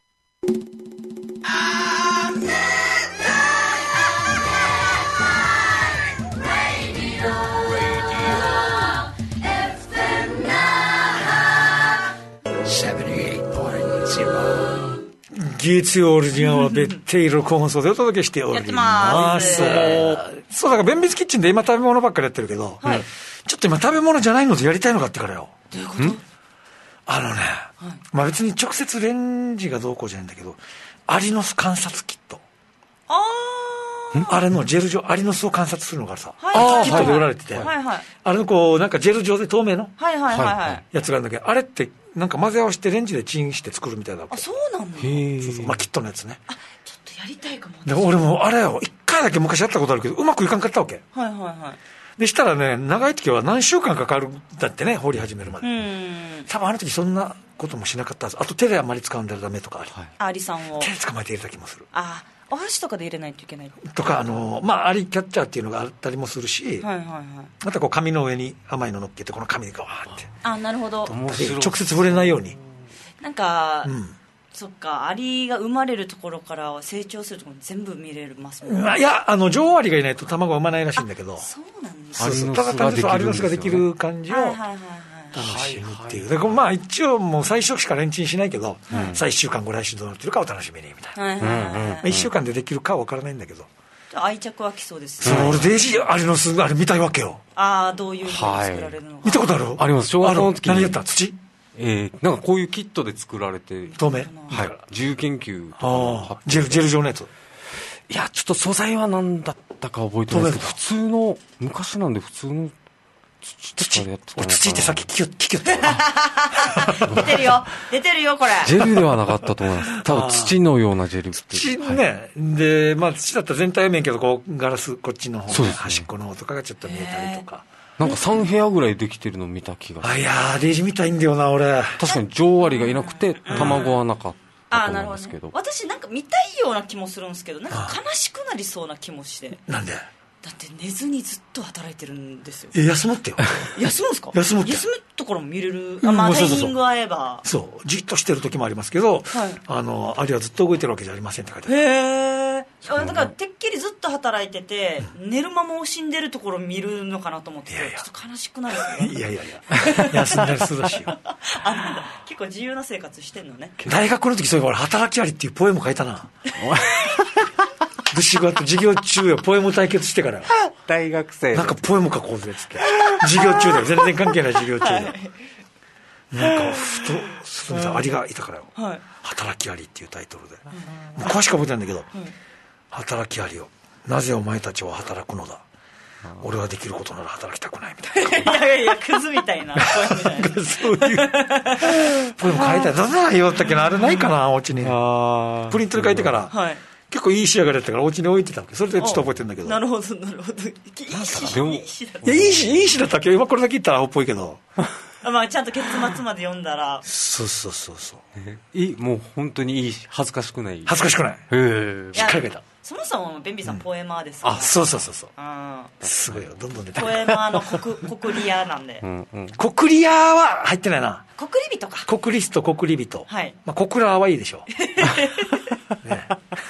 月曜オリジナルは別邸色コンソでお届けしております。そうだから便秘キッチンで今食べ物ばっかりやってるけど、はい、ちょっと今食べ物じゃないのでやりたいのかってからよ。 どういうこと？ あのね、はい、まあ別に直接レンジがどうこうじゃないんだけど、アリの巣観察キット。ああれのジェル状、アリの巣を観察するのがさ、はい、キットで売られてて、はいはい、あれのこうなんかジェル状で透明のやつがあるんだけど、あれってなんか混ぜ合わせてレンジでチンして作るみたいだ。 あ、そうなんだ。へそうそう、まあキットのやつね。 あ、ちょっとやりたいかも。 で俺もあれよ、一回だけ昔やったことあるけどうまくいかんかったわけ。 はいはいはい。 でしたらね、長い時は何週間かかるんだってね、掘り始めるまで。うん多分あの時そんなこともしなかったはず。あと手であんまり使うんだらダメとかある、はい、 アリさんを手で捕まえて入れた気もする。 ああ、お箸とかで入れないといけないとか、あのまあアリキャッチャーっていうのがあったりもするし、はいはいはい、またこう紙の上に甘いの乗っけてこの紙にガワーって、 あ、なるほど、 直接触れないように。 なんか、うん、そっか、アリが生まれるところから成長するところ全部見れますもんね。 いや、あの女王アリがいないと卵は産まないらしいんだけど。 そうなんです。 そうそう、ただ単純にアリの巣ができる感じを楽しむっていう。だからまあ一応もう最初しかレンチンしないけど、うん、さあいっしゅうかん後来週どうなってるかお楽しみにみたいな、はいはいはいはい、いっしゅうかんでできるかは分からないんだけど、 愛着はきそうです、 その俺デイジーアリの巣あれ見たいわけよ。 ああ、どういうふうに作られるのか、 見たことある？ あります。小学校の時に何やった？土？ えー、なんかこういうキットで作られて、 透明？ はい、自由研究とかあのあ、ジェルジェル状のやつ。 いやちょっと素材は何だったか覚えてないですけど、普通の昔なんで普通の土とかでやってたのかな。 土ってさっき聞きよ聞きよった出てるよ出てるよこれ。 ジェルではなかったと思います多分土のようなジェルって土ね、はい、でまあ土だったら全体は見えんけどこうガラスこっちの方、 そうですね、 端っこの方とかがちょっと見えたりとか、 なんかさん部屋ぐらいできてるの見た気がする。 あいやーデイジー見たいんだよな俺。 確かに女王アリがいなくて卵はなかったあとなるほどね、 思うんですけど、 私なんか見たいような気もするんですけど、なんか悲しくなりそうな気もして。 なんで？ だって寝ずにずっと働いてるんですよ。 え休むってよ休むんですか？ 休むって休むところも見れる、 うんあ、まあ、タイそうそうそうミング合えば。 そうじっとしてる時もありますけど、 はい、 あのアリはずっと動いてるわけじゃありませんって書いてある。 へえ。だからてっきりずっと働いてて、うん、寝る間も惜しんでるところ見るのかなと思って、いやいやちょっと悲しくなるんですね。 いやいやいや休んだりするらしいよあなんだ結構自由な生活してんのね。 大学の時そういえば俺働きアリっていうポエム書いたなブシゴと授業中よポエム対決してから大学生なんかポエム書こうぜっつって授業中だよ全然関係ない授業中で、はい、なんかふとすみませんアリがいたからよ、はい、働きアリっていうタイトルで、うん、もう詳しく覚えてないんだけど、うん、働きアリよなぜお前たちは働くのだ、うん、俺はできることなら働きたくないみたいな。 いやいやクズみたいなポエムじゃないそういうポエム書いたらどんな内容だったっけなあれないかなお家にあプリントで書いてから、はい、結構いい仕上がりだったからお家に置いてたわけ。それでちょっと覚えてるんだけど。 なるほどなるほど。いい詩でもいやいい詩いい詩だったっけ。今これだけ言ったら青っぽいけどまあちゃんと結末まで読んだらそうそうそうそう、 えいいもう本当にいい恥ずかしくない恥ずかしくないへえしっかり書いた。 そもそもベンビーさん、うん、ポエマーですから、ね、あそうそうそうそうあすごいよどんどん出てポエマーの国国リアなんでうん、うん、国リアは入ってないな。 国リ人か国リスト国リ人、 はいまあ、国ラはいいでしょう、ね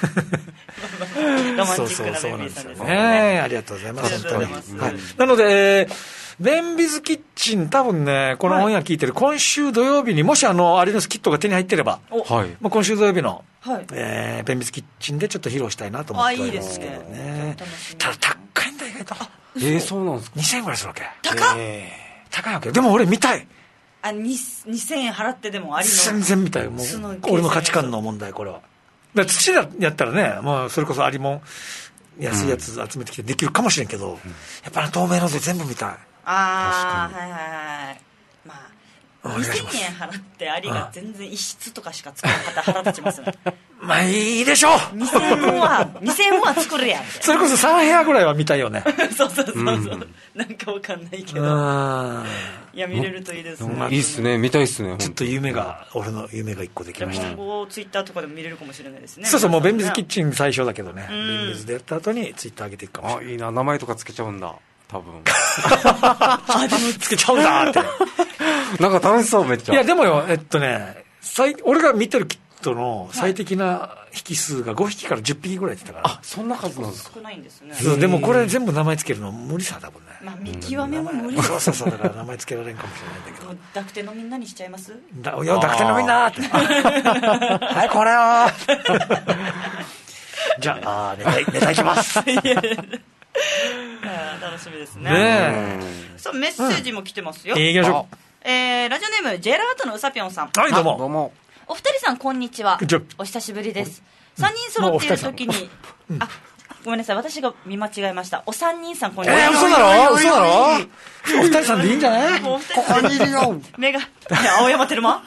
ロマンチックなベンビーさんですね。 ねありがとうございます。はい、なので、えー、ベンビズキッチン多分ねこのオンエア聞いてる、はい、今週土曜日にもしあのアリのスキットが手に入ってれば、はいまあ、今週土曜日の、はいえー、ベンビズキッチンでちょっと披露したいなと思っておりますけどね。あいいですね。ただ高いんだ意外と。 えー、そうなんですか。 にせんえんぐらいするわけ。 高っ、 えー、高いわけ。でも俺見たい。 あにせんえん払ってでもありの全然見たい。もう俺の価値観の問題これは。だ土だやったらね、まあ、それこそアリも安いやつ集めてきてできるかもしれんけど、うん、やっぱり透明ので全部見たい。 ああはいはいはいまあにせんえん払ってアリが全然一室とかしか作らなかったら腹立ちますねまあいいでしょう。 にせんえんはにせんえんは作るやんそれこそさん部屋ぐらいは見たいよねそうそうそうそう、うん、なんかわかんないけどいや見れるといいですね。 いいっすね見たいっすね。 ちょっと夢が俺の夢が一個できました。 今後ツイッターとかでも見れるかもしれないですね。 そうそうもうベンビズキッチン最初だけどね、うん、ベンビズでやった後にツイッター上げていくかもしれない。 あいいな名前とかつけちゃうんだ多分あでもつけちゃうんだってなんか楽しそうめっちゃ。 いやでもよえっとね最俺が見てるキットの最適な匹数がごひきからじゅっぴきぐらいって言ったから、 あそんな数なんですか。 少ないんですね。 そうでもこれ全部名前つけるの無理さ多分ね。 まあ見極めも無理そうそうそうだから名前つけられんかもしれないんだけど濁点のみんなにしちゃいますだいや濁点のみんなってはいこれをじゃああネタネタいきますいやいや楽しみですね。ねさあメッセージも来てますよ。 うん、いきましょう。 えー、ラジオネームジェラートのうさぴょんさん。 はいどうも。 どうも。 お二人さんこんにちは。お久しぶりです。さんにん揃っている時に、うん、あごめんなさい私が見間違えました。お三人さんこんにちは。 えー、嘘だろ嘘だろお二人さんでいいんじゃない。 ここにいるよ目が青山テルマ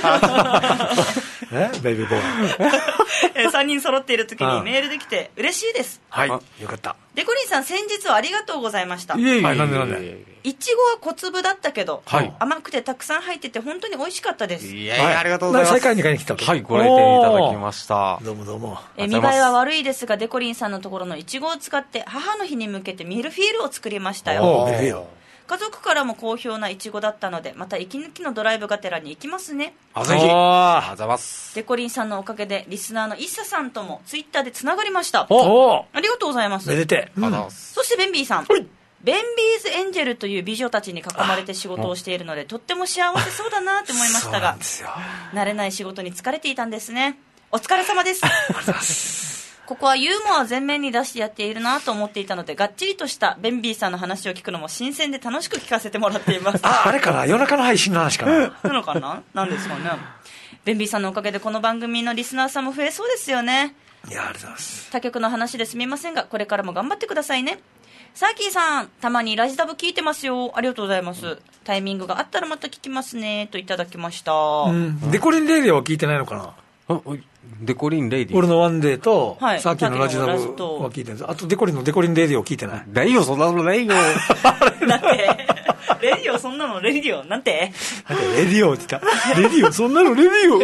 えベイビーボーイさんにん揃っている時にメールできて嬉しいです。 はいよかった。 デコリンさん先日はありがとうございました。 いえいえ、はい、なんでなんでいちごは小粒だったけど、はい、甘くてたくさん入ってて本当に美味しかったです。 いやいや、はい、ありがとうございます。 再開に買いに来たはいご来店いただきました。 どうもどうも。 え見栄えは悪いですがデコリンさんのところのいちごを使って母の日に向けてミルフィーユを作りましたよ。家族からも好評ないちごだったのでまた息抜きのドライブがてらに行きますね。 あぜひありがとうございます。 デコリンさんのおかげでリスナーのイッサさんともツイッターでつながりました。 おありがとうございます。 めでて、 うん、そしてベンビーさんベンビーズエンジェルという美女たちに囲まれて仕事をしているのでとっても幸せそうだなって思いましたが慣れない仕事に疲れていたんですね。お疲れ様ですここはユーモアを前面に出してやっているなと思っていたので、がっちりとしたベンビーさんの話を聞くのも新鮮で楽しく聞かせてもらっています。 あ、あれかな、夜中の配信の話かな。 なのかな、なんですかね。ベンビーさんのおかげでこの番組のリスナーさんも増えそうですよね。 いや、ありがとうございます。 他局の話ですみませんが、これからも頑張ってくださいね。サーキーさん、たまにラジダブ聞いてますよ。ありがとうございます。タイミングがあったらまた聞きますね、といただきました。 うん、デコリンレイディオは聞いてないのかな。 あ、デコリンレイディオ。 俺のワンデーと、 はい、 サーキーのラジダブは聞いてるんです。あとデコリンのデコリンレイディオ聞いてない。 レイよ、そんなのレイよ。 なんてレディオ、そんなのレディオなんてレディオって言った。レディオ、そんなのレディオ。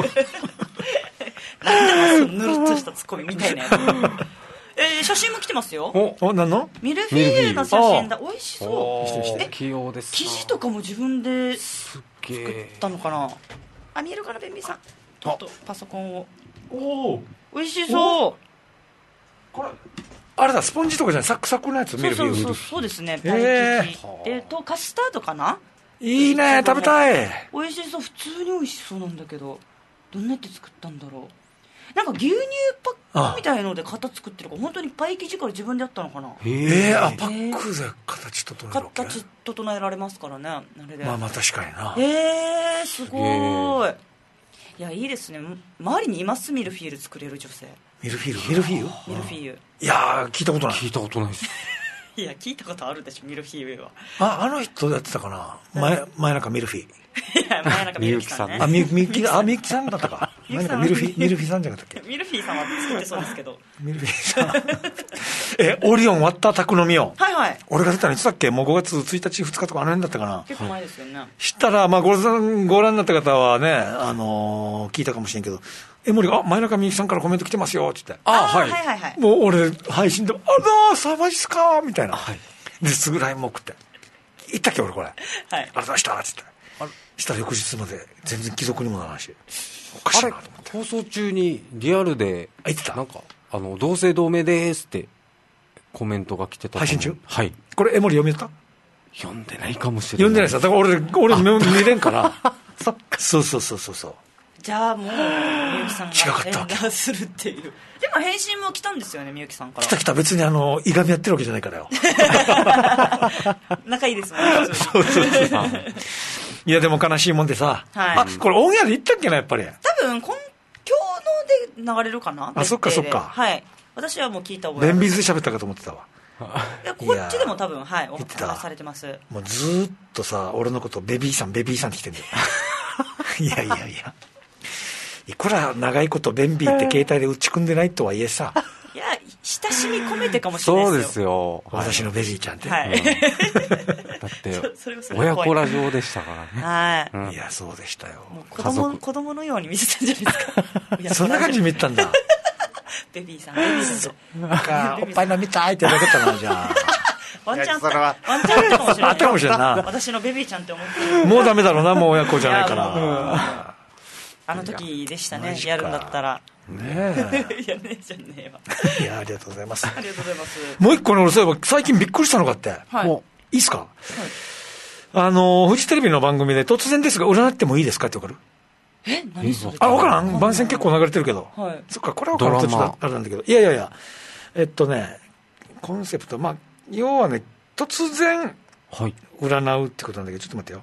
なんでもぬるっとしたツッコミみたいなやつ。えー、写真も来てますよ。 お、お、何のミルフィーユの写真だ。美味しそう。 してして器用です。 生地とかも自分ですっ作げえったのかな。あ、見えるかな、ベンビーさん。ちょっとパソコンを。 おお、 美味しそう。 これあれだ、スポンジとかじゃない、サクサクのやつ。ミルフィーユ。 そうそうそう、そうですね。パイえ生地、えー、とカスタードかな。 いいね、食べたい。 美味しそう。普通に美味しそうなんだけど、どんなやって作ったんだろう。なんか牛乳パックみたいので型作ってるから、本当にパイ生地から自分でやったのかな。 えー、あ、パックで形整えるわけ。 形整えられますからね、あれで。 まあまあ確かにな。 えー、すごい。いや、いいですね。周りにいます、ミルフィーユ作れる女性。 ミルフィーユ、ミルフィーユ、 ミルフィーユ。 いやー、聞いたことない。 聞いたことないです。 いや、聞いたことあるでしょ、ミルフィーユは。 あ、あの人やってたかな、前前中ミルフィー。 いや、前中みゆきさんね。 あ、みゆき、あ、みゆきさんだったか。前中ミルフィー、ミルフィーさんじゃなかったっけ。 ミルフィーさんは作ってそうですけど。 ミルフィーさん。え、オリオン割った宅飲みを。 はいはい。 俺が出たのいつだっけ、もうごがつついたちふつかとかあの辺だったかな。 結構前ですよね。 したら、まあご覧、ご覧になった方はね、あのー、聞いたかもしれんけど、え、森が、あ、前中みゆきさんからコメント来てますよ、って言って。 あ、はい。はいはいはい。 もう俺、配信で、あらー、さマジっすかみたいな。 はい。 で、すぐ ライン も送って。言ったっけ、俺これ。はい。ありがとうございました、って言って。したら翌日まで全然既読にもならないし、おかしいなと思って。 放送中にリアルで、 言ってた。 なんか、あの、同姓同名ですってコメントが来てた。 配信中？ はい。 これ、江森読めた？ 読んでないかもしれない。 読んでないさ。だから俺、俺見れんから。そっか。そうそうそうそうそう。 じゃあもう、みゆきさんが違かった連絡するっていう。でも返信も来たんですよね、みゆきさんから。 来た来た。別にあの、いがみやってるわけじゃないからよ。 仲いいですもんね。 そうそうそう。いやでも悲しいもんでさ、 はい、 あ、これオンエアで言ったっけな、やっぱり。 多分今日ので流れるかな。 あ、そっかそっか。 はい。私はもう聞いた覚えある。 レンビーズで喋ったかと思ってたわ。 いや、こっちでも多分、はい、お話されてます。 もうずーっとさ、俺のことベビーさんベビーさんって来てんだよ。いやいやいや、いくら長いことベンビーって携帯で打ち組んでないとはいえさ、 いや、親しみ込めてかもしれないですよ。 そうですよ。 私のベビーちゃんって。 はい。 うん、だって親子ラジオでしたからね。 はい。 いや、そうでしたよ。 もう子供子供のように見てたんじゃないですか。 そんな感じで見てたんだ。 ベビーさん、ベビーさん。 なんか、おっぱい飲みたいって言われたな、じゃあ。 ワンチャンあった。ワンチャンあったかもしれない。 あったかもしれんな。 私のベビーちゃんって思ってる。 もうダメだろうな、もう親子じゃないから。 あの時でしたね、やるんだったら。 ねえ。 いやねえじゃねえわ。 いや、ありがとうございます。 ありがとうございます。 もう一個ね、俺そういえば最近びっくりしたのがあって。 はい。 もう、いいっすか？あの、フジテレビの番組で突然ですが、占ってもいいですかってわかる？ え、何それ？ あ、わからん？番宣結構流れてるけど。 はい。 そっか、これはわからん。途中あれなんだけど。いやいやいや。えっとね、コンセプト、まあ、要はね、突然、占うってことなんだけど、ちょっと待ってよ。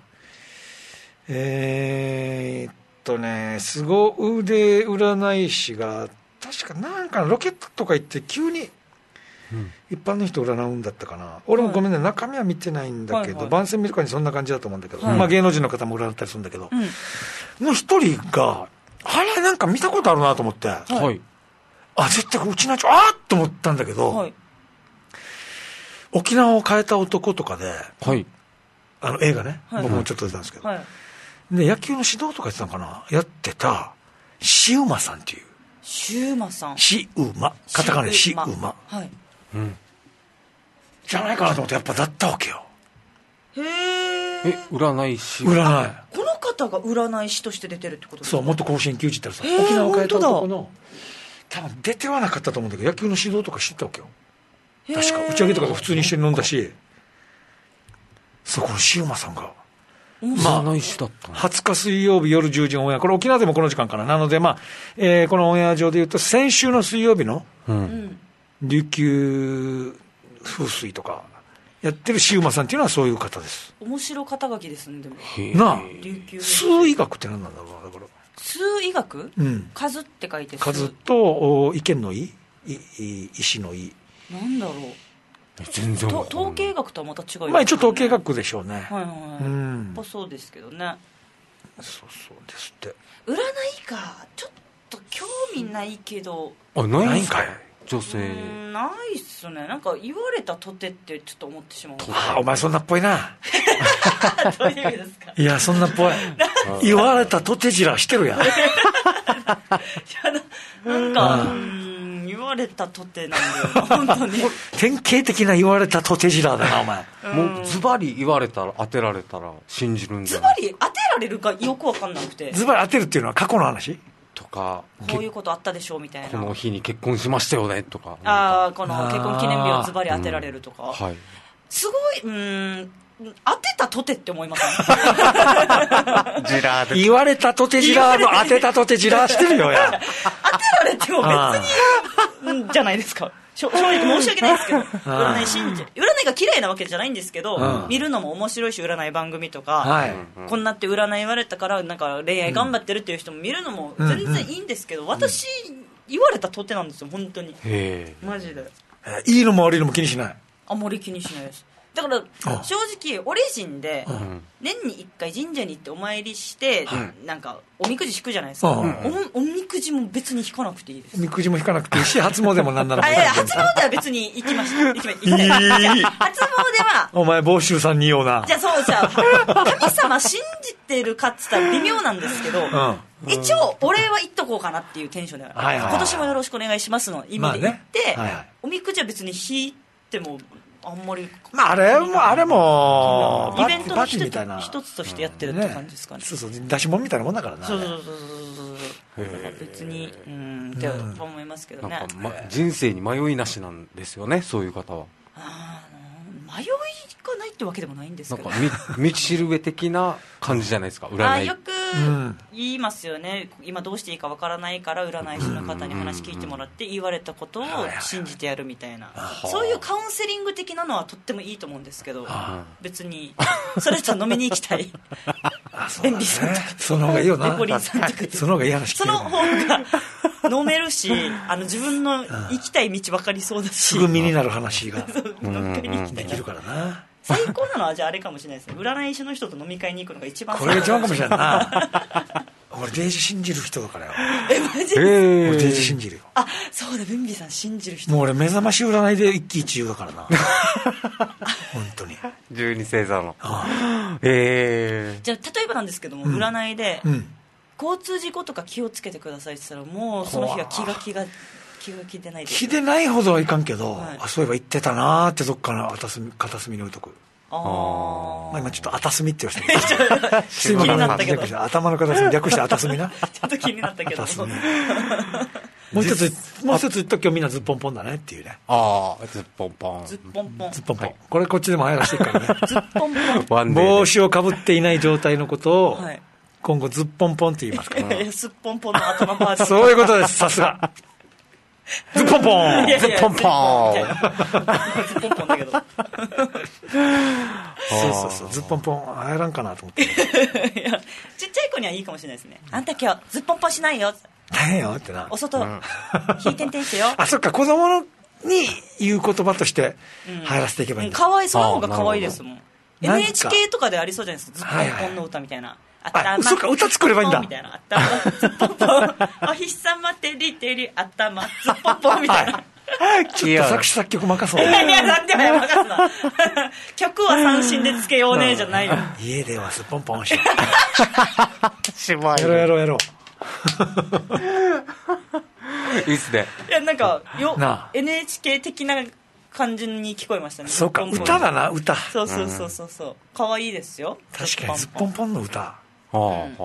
えーっとね、凄腕占い師が、確かなんかロケットとか行って急に、一般の人占うんだったかな。俺もごめんね、中身は見てないんだけど、番宣見るかにそんな感じだと思うんだけど、まあ芸能人の方も占ったりするんだけど、の一人が、あれなんか見たことあるなと思って、はい。あ、絶対うちのちょ、あっと思ったんだけど、はい、沖縄を変えた男とかで、はい、あの映画ね、はい、僕もちょっと出たんですけど、はい、で野球の指導とかやってたのかな、やってたシウマさんっていう、 シウマさん、 シウマ、カタカナでシウマ、はい、うん、じゃないかなと思って、やっぱだったわけよ。 へえ、占い師、 占い、 この方が占い師として出てるってことですか？ そう、元甲子園球児って言ったらさ、沖縄を変えた男の、多分出てはなかったと思うんだけど、野球の指導とか知ったわけよ。確か打ち上げとかで普通に一緒に飲んだし、そう、このシウマさんがまあ占い師だったの。 はつか水曜日夜じゅうじオンエア、これ沖縄でもこの時間からなので、まあえーこのオンエア上でいうと先週の水曜日のうん琉球風水とかやってるシウマさんっていうのはそういう方です。 面白肩書きですね。でもへーなあ、 琉球数医学って何なんだろうな、だから数医学、 うん数って書いて数とお意見の意、いい意思の意、 なんだろう、 全然わとかんない統計学とはまた違いますよね。 まあ一応統計学でしょうね、 はいはいはい、 うんやっぱそうですけどね。 そうそうですって。 占いかちょっと興味ないけど、 あ、ないんかないんかい女性。 うーんないっすね。なんか言われたとてってちょっと思ってしまう。 ああお前そんなっぽいな。 どういう意味ですか。 いやそんなっぽい言われたとてじらしてるやん。 いやななんか、うーん言われたとてなんだよな本当に。 典型的な言われたとてじらだなお前。 もうズバリ言われたら、当てられたら信じるんじズゃないバリ当てられるかよくわかんなくて、 ズバリ当てるっていうのは過去の話。 とか、 こういうことあったでしょうみたいな。 この日に結婚しましたよねとか。 ああこの結婚記念日をズバリ当てられるとか、 はい。 すごいうーん当てたとてって思いますね。 ジラーで。 言われたとてじらの当てたとてじらしてるよや。 当てられても別にうんじゃないですか。しょ正直申し訳ないですけど、占い信じ占いが嫌いなわけじゃないんですけど、 うん見るのも面白いし、占い番組とか、 はい。 こんなって占い言われたからなんか恋愛頑張ってるっていう人も見るのも全然いいんですけど、私言われたとてなんですよ本当に。 へマジでえーいいのも悪いのも気にしない。 あんまり気にしないです。だからあ正直オリジンでえ。うん。 年にいっかい神社に行ってお参りして、なんかおみくじ引くじゃないですか、 うんおおみくじも別に引かなくていいです。 おみくじも引かなくていいし、初詣もなんならあいやいや初もう詣は別に行きました行きま行きまいい初詣はお前房州さんに言おうな。 じゃあそうじゃあ神様信じてるかっつったら微妙なんですけど、 うん一応お礼は言っとこうかなっていうテンションで、 はいはいはい今年もよろしくお願いしますの意味で言って、 まあねはいはいおみくじは別に引いてもあんまり、 まああれもあれもイベントのパーティー一つみたいな一つとしてやってるって感じですかね。 そうそう出し物みたいなもんだからな。 そうそうそうそうそうだから別にうーんって思いますけどね。 なんか、ま、人生に迷いなしなんですよね、そういう方は。 あー迷いがないってわけでもないんですけど、 なんかみ道しるべ的な感じじゃないですか、 あ占い。 ーよくん言いますよね、今どうしていいかわからないから占い師の方に話聞いてもらって言われたことを信じてやるみたいな、そういうカウンセリング的なのはとってもいいと思うんですけど、別にそれじゃ飲みに行きたい便利さんとかその方がいいよな。 レポリンさんとかその方がいい話聞そのけるね方が飲めるし、あの自分の行きたい道分かりそうだし、 すぐ身になる話がどっかに行きたいなできるからな。 最高なのはじゃああれかもしれないですね、占い師の人と飲み会に行くのが一番これが一番かもしれんな。俺デイジ信じる人だからよ。 えマジ、 へ俺デイジー信じるよ。 あそうだベンビーさん信じる人、 もう俺目覚まし占いで一喜一憂だからな。本当に。 十二星座の。 あえじゃあ例えばなんですけども、占いで、 あうん。 交通事故とか気をつけてくださいって言ったらもうその日は気が気が気が気でないです気でないほどはいかんけど、 はいあそういえば言ってたなーってどっかの片隅片隅に置いとく。 あまあ、今ちょっと後隅って言わせてすいません気になったけど略して頭の片隅略して後隅な。 ちょっと気になったけど後隅もう一つもう一つ言っときゃみんなずっぽんぽんだねっていうね。 ああ、ずっぽんぽん。 ずっぽんぽんずっぽんぽん、これこっちでも流行らしていくからね。 ずっぽんぽんワンデーで帽子をかぶっていない状態のことを、 はい今後ずっぽんぽんって言いますから。 いやすっぽんぽんの頭バージョンそういうことです、さすが。ずっぽんぽんいやいやずっぽんぽんずっぽんぽんだけどそうそうそう、ずっぽんぽん流行らんかなと思って。 いやちっちゃい子にはいいかもしれないですね。あんた今日ずっぽんぽんしないよ、 大変よってなお。外、引いてんてんしてよ。 あ、そっか、子供のに言う言葉として流行らせていけばいいんだ。 かわいそうな方が可愛いですもん。 なるほどエヌエイチケー とかでありそうじゃないですか、ずっぽんぽんの歌みたいな。 あそっか歌作ればいいんだみたいな。頭ずっぽんぽんお日様てりてり頭ずっぽんぽんみたいな。 ちょっと作詞作曲任そう。 いやいやなんでもや任すな。曲は三振でつけようねじゃないよ。 家ではすっぽんぽんしよしまう。やろうやろうやろいいっすね。 いやなんかよなあエヌエイチケー 的な感じに聞こえましたね。 う。そうか、 ずっぽんぽん歌だな、歌。 そうそうそうそうそう。可愛いですよ。 確かにずっぽんぽんの歌。 はあ、はなんかずっ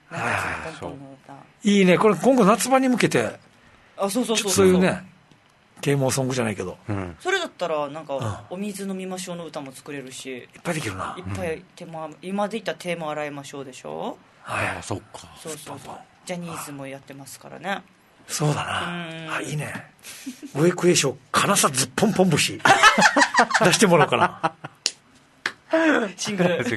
ぽんぽんの歌。 いいね、これ今後夏場に向けて、 あそうそうちょっそうそう。 とそういうね、 啓蒙ソングじゃないけど、 うん、 それだったらなんかお水飲みましょうの歌も作れるし、いっぱいできるな。 いっぱい手も、今で言ったら手も洗いましょうでしょ。 はい、 あそっか。 そうそうそう、ジャニーズもやってますからね。 そうだな。あ、いいね。上クエ賞金さずっぽんぽん節出してもらおうかな。 シングル。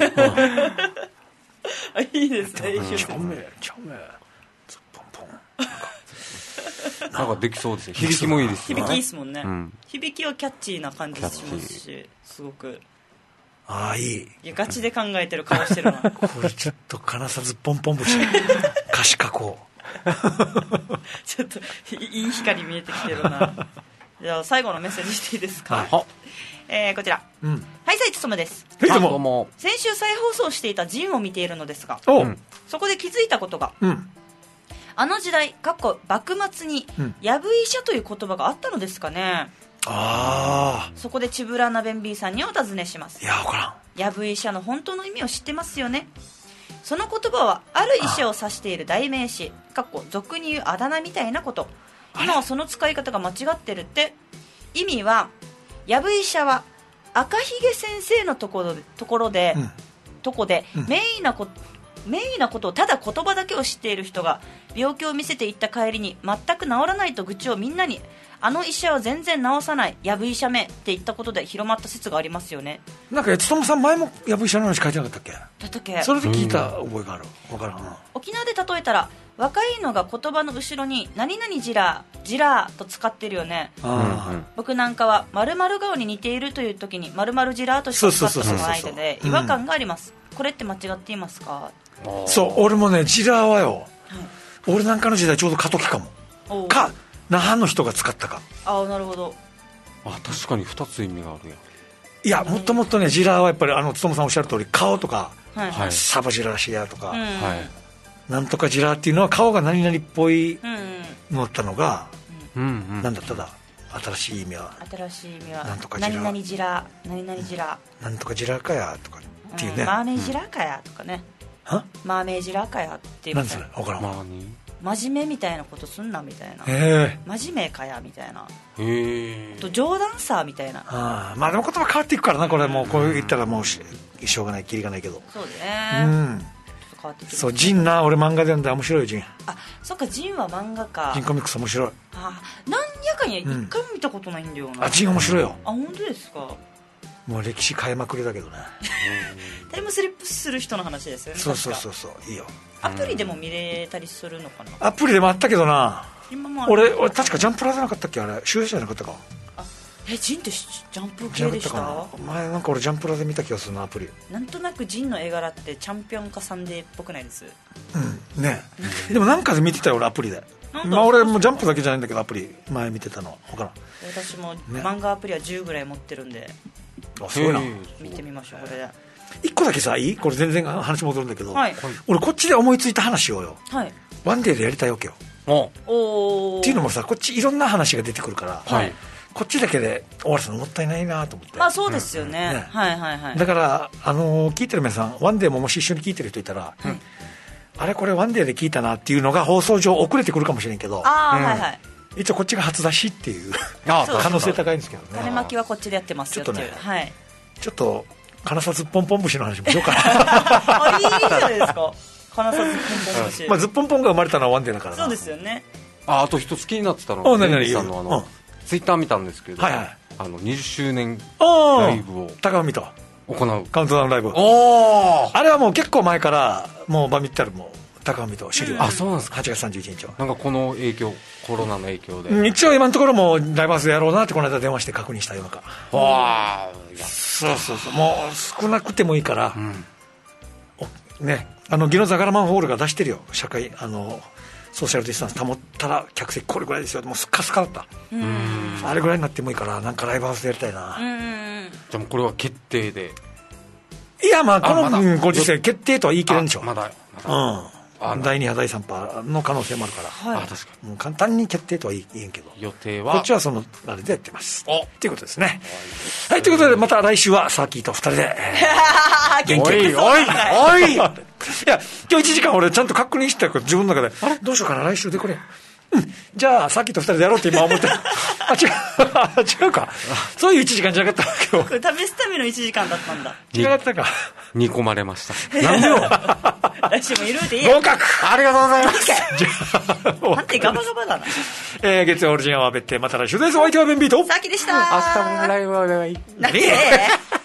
あ、いいですね。 ちょめちょめずっぽんぽん。 なんかできそうですね。響きもいいですね。 響きいいですもんね、 うん、 響きはキャッチーな感じしますし、すごく。 ああ、いい。 いやガチで考えてる顔してるな。 これちょっと金さずっぽんぽん節歌詞書こう。 ちょっといい光見えてきてるな。じゃあ最後のメッセージしていいですか。 はい、 えー、こちら、うん、はい、さいつともです。 はい、どうも。 先週再放送していたジンを見ているのですが、 うん、 そこで気づいたことが、うん、あの時代かっこ幕末にやぶ医者という言葉があったのですかね。 ああ。 そこでチブラナベンビーさんにお尋ねします。 いや、分からん。 やぶ医者の本当の意味を知ってますよね。その言葉はある医者を指している代名詞、かっこ俗に言うあだ名みたいなこと。今はその使い方が間違ってるって。意味は、やぶ医者は赤ひげ先生のところでところで、うん、とこで、うん、名医なこと名医なことをただ言葉だけを知っている人が病気を見せていった帰りに全く治らないと愚痴をみんなに、あの医者は全然治さない、やぶ医者めって言ったことで広まった説がありますよね。 なんか勤さん前もやぶ医者の話書いてなかったっけ。 だったっけ。 それで聞いた覚えがある。分からんな。 沖縄で例えたら若いのが言葉の後ろに何々ジラージラーと使ってるよね。あ、僕なんかは〇〇顔に似ているという時に〇〇ジラーとしか使ったことがないので違和感があります。これって間違っていますか。 そう、俺もね、ジラーはよ、はい、俺なんかの時代ちょうど過渡期かもか那覇の人が使ったか。 ああ、なるほど。 あ、確かにふたつ意味があるやん。 いや、もっともっとね、ジラーはやっぱりあの勤さんおっしゃる通り顔とか、はい、サバジラシアとか、うん、なんとかジラーっていうのは顔が何々っぽいのだったのが、うんうん、なんだっただ新しい意味は新しい意味はなんとかジラー、 何々ジラー何々ジラーなんとかジラーかやとかっていうね、 うん、マーメージラーかやとかね、うん、マーメージラーかやっていう。 何それ分からん。 真面目みたいなことすんなみたいな、真面目かやみたいな、へと冗談さみたいな。 あ、まあでも言葉変わっていくからな、これもうこう言ったらもうしょうがない、キリがないけど。 そうね、うん、変わってきて、 そう、ジンな、俺漫画で読んで面白いよ、ジン。 あ、そっか、ジンは漫画か。 ジンコミックス面白い。 あ、なんやかんや一回も見たことないんだよな、うん、 あ、ジン面白いよ。 あ、本当ですか。 もう歴史変えまくりだけどね。 タイムスリップする人の話ですよね。 そうそうそうそう、いいよ。 アプリでも見れたりするのかな。 アプリでもあったけどな。今も俺俺確かジャンプラじゃなかったっけ、あれ集英社じゃなかったか。 あ、え、ジンってジャンプ系でした。 前なんか俺ジャンプラで見た気がするな、アプリ。 なんとなくジンの絵柄ってチャンピオン化サンデーっぽくないです。 うんね、でもなんかで見てたよ俺、アプリで。まあ俺もジャンプだけじゃないんだけど、アプリ前見てたの分からん。 私も漫画アプリはじゅうぐらい持ってるんで、 あ、そういうな。 見てみましょう。これで一個だけさ、いい？これ全然話戻るんだけど、はい、俺こっちで思いついた話をよ、はい、ワンデーでやりたいわけよ。おっていうのもさ、こっちいろんな話が出てくるから、はい、こっちだけで終わらすのもったいないなと思って。 まあそうですよね、うんね、はいはいはい。 だから、あのー、聞いてる皆さん、ワンデーももし一緒に聞いてる人いたら、はい、あれこれワンデーで聞いたなっていうのが放送上遅れてくるかもしれんけど、 あ、うん、はいはい、一応こっちが初出しっていう可能性高いんですけどね。 種まきはこっちでやってますよっていう。ちょっとね、はい、 ちょっと金さずっぽんぽん節の話もしようかな。 あ、いいじゃないですか。金さずっぽんぽん節。 まあずっぽんぽんが生まれたのはワンデーだからな。 そうですよね。 あ、あと一つ気になってたのが、 何々 さんのあの、うん、ツイッター見たんですけど、はいはい、あのにじゅっしゅうねんライブを高海と行うカウントダウンライブ。おあれはもう結構前からもうバミったらもう高海と主流、うん、 あ、そうなんですか。 はちがつさんじゅういちにちはなんかこの影響、コロナの影響で、 うん、一応今のところもライブハウスでやろうなってこの間電話して確認したようなか。わあ、そうそうそう、もう少なくてもいいから、うん、ね、あのギノザガラマンホールが出してるよ、社会あのソーシャルディスタンス保ったら客席これぐらいですよ、もうスカスカだった。うん、あれぐらいになってもいいからなんかライブハウスでやりたいな。うん、 でもこれは決定で。 いや、まあこの、ま、ご時世決定とは言い切れんでしょ。 まだまだ、 うん、だいに波だいさん波の可能性もあるから、はい、あ、確かにもう簡単に決定とは言えんけど、 予定はこっちはそのあれでやってますということですね。はい、ということでまた来週はサーキーとふたりで、えー、元気おいおいおいいや今日いちじかん俺ちゃんと確認してたけど自分の中であれどうしようかな来週でこれ、うん、じゃあサーキーとふたりでやろうって今思ってあ違う違うかそういういちじかんじゃなかった今これ試すためのいちじかんだったんだ。 日違ったか煮込まれました。 なんでよ来週もいるでいいや。 合格ありがとうございますじゃあなんてガバガバだな。 えー、月曜オリジンは別邸また来週です。お相手はベンビーとさきでした。 明日もライブはなんで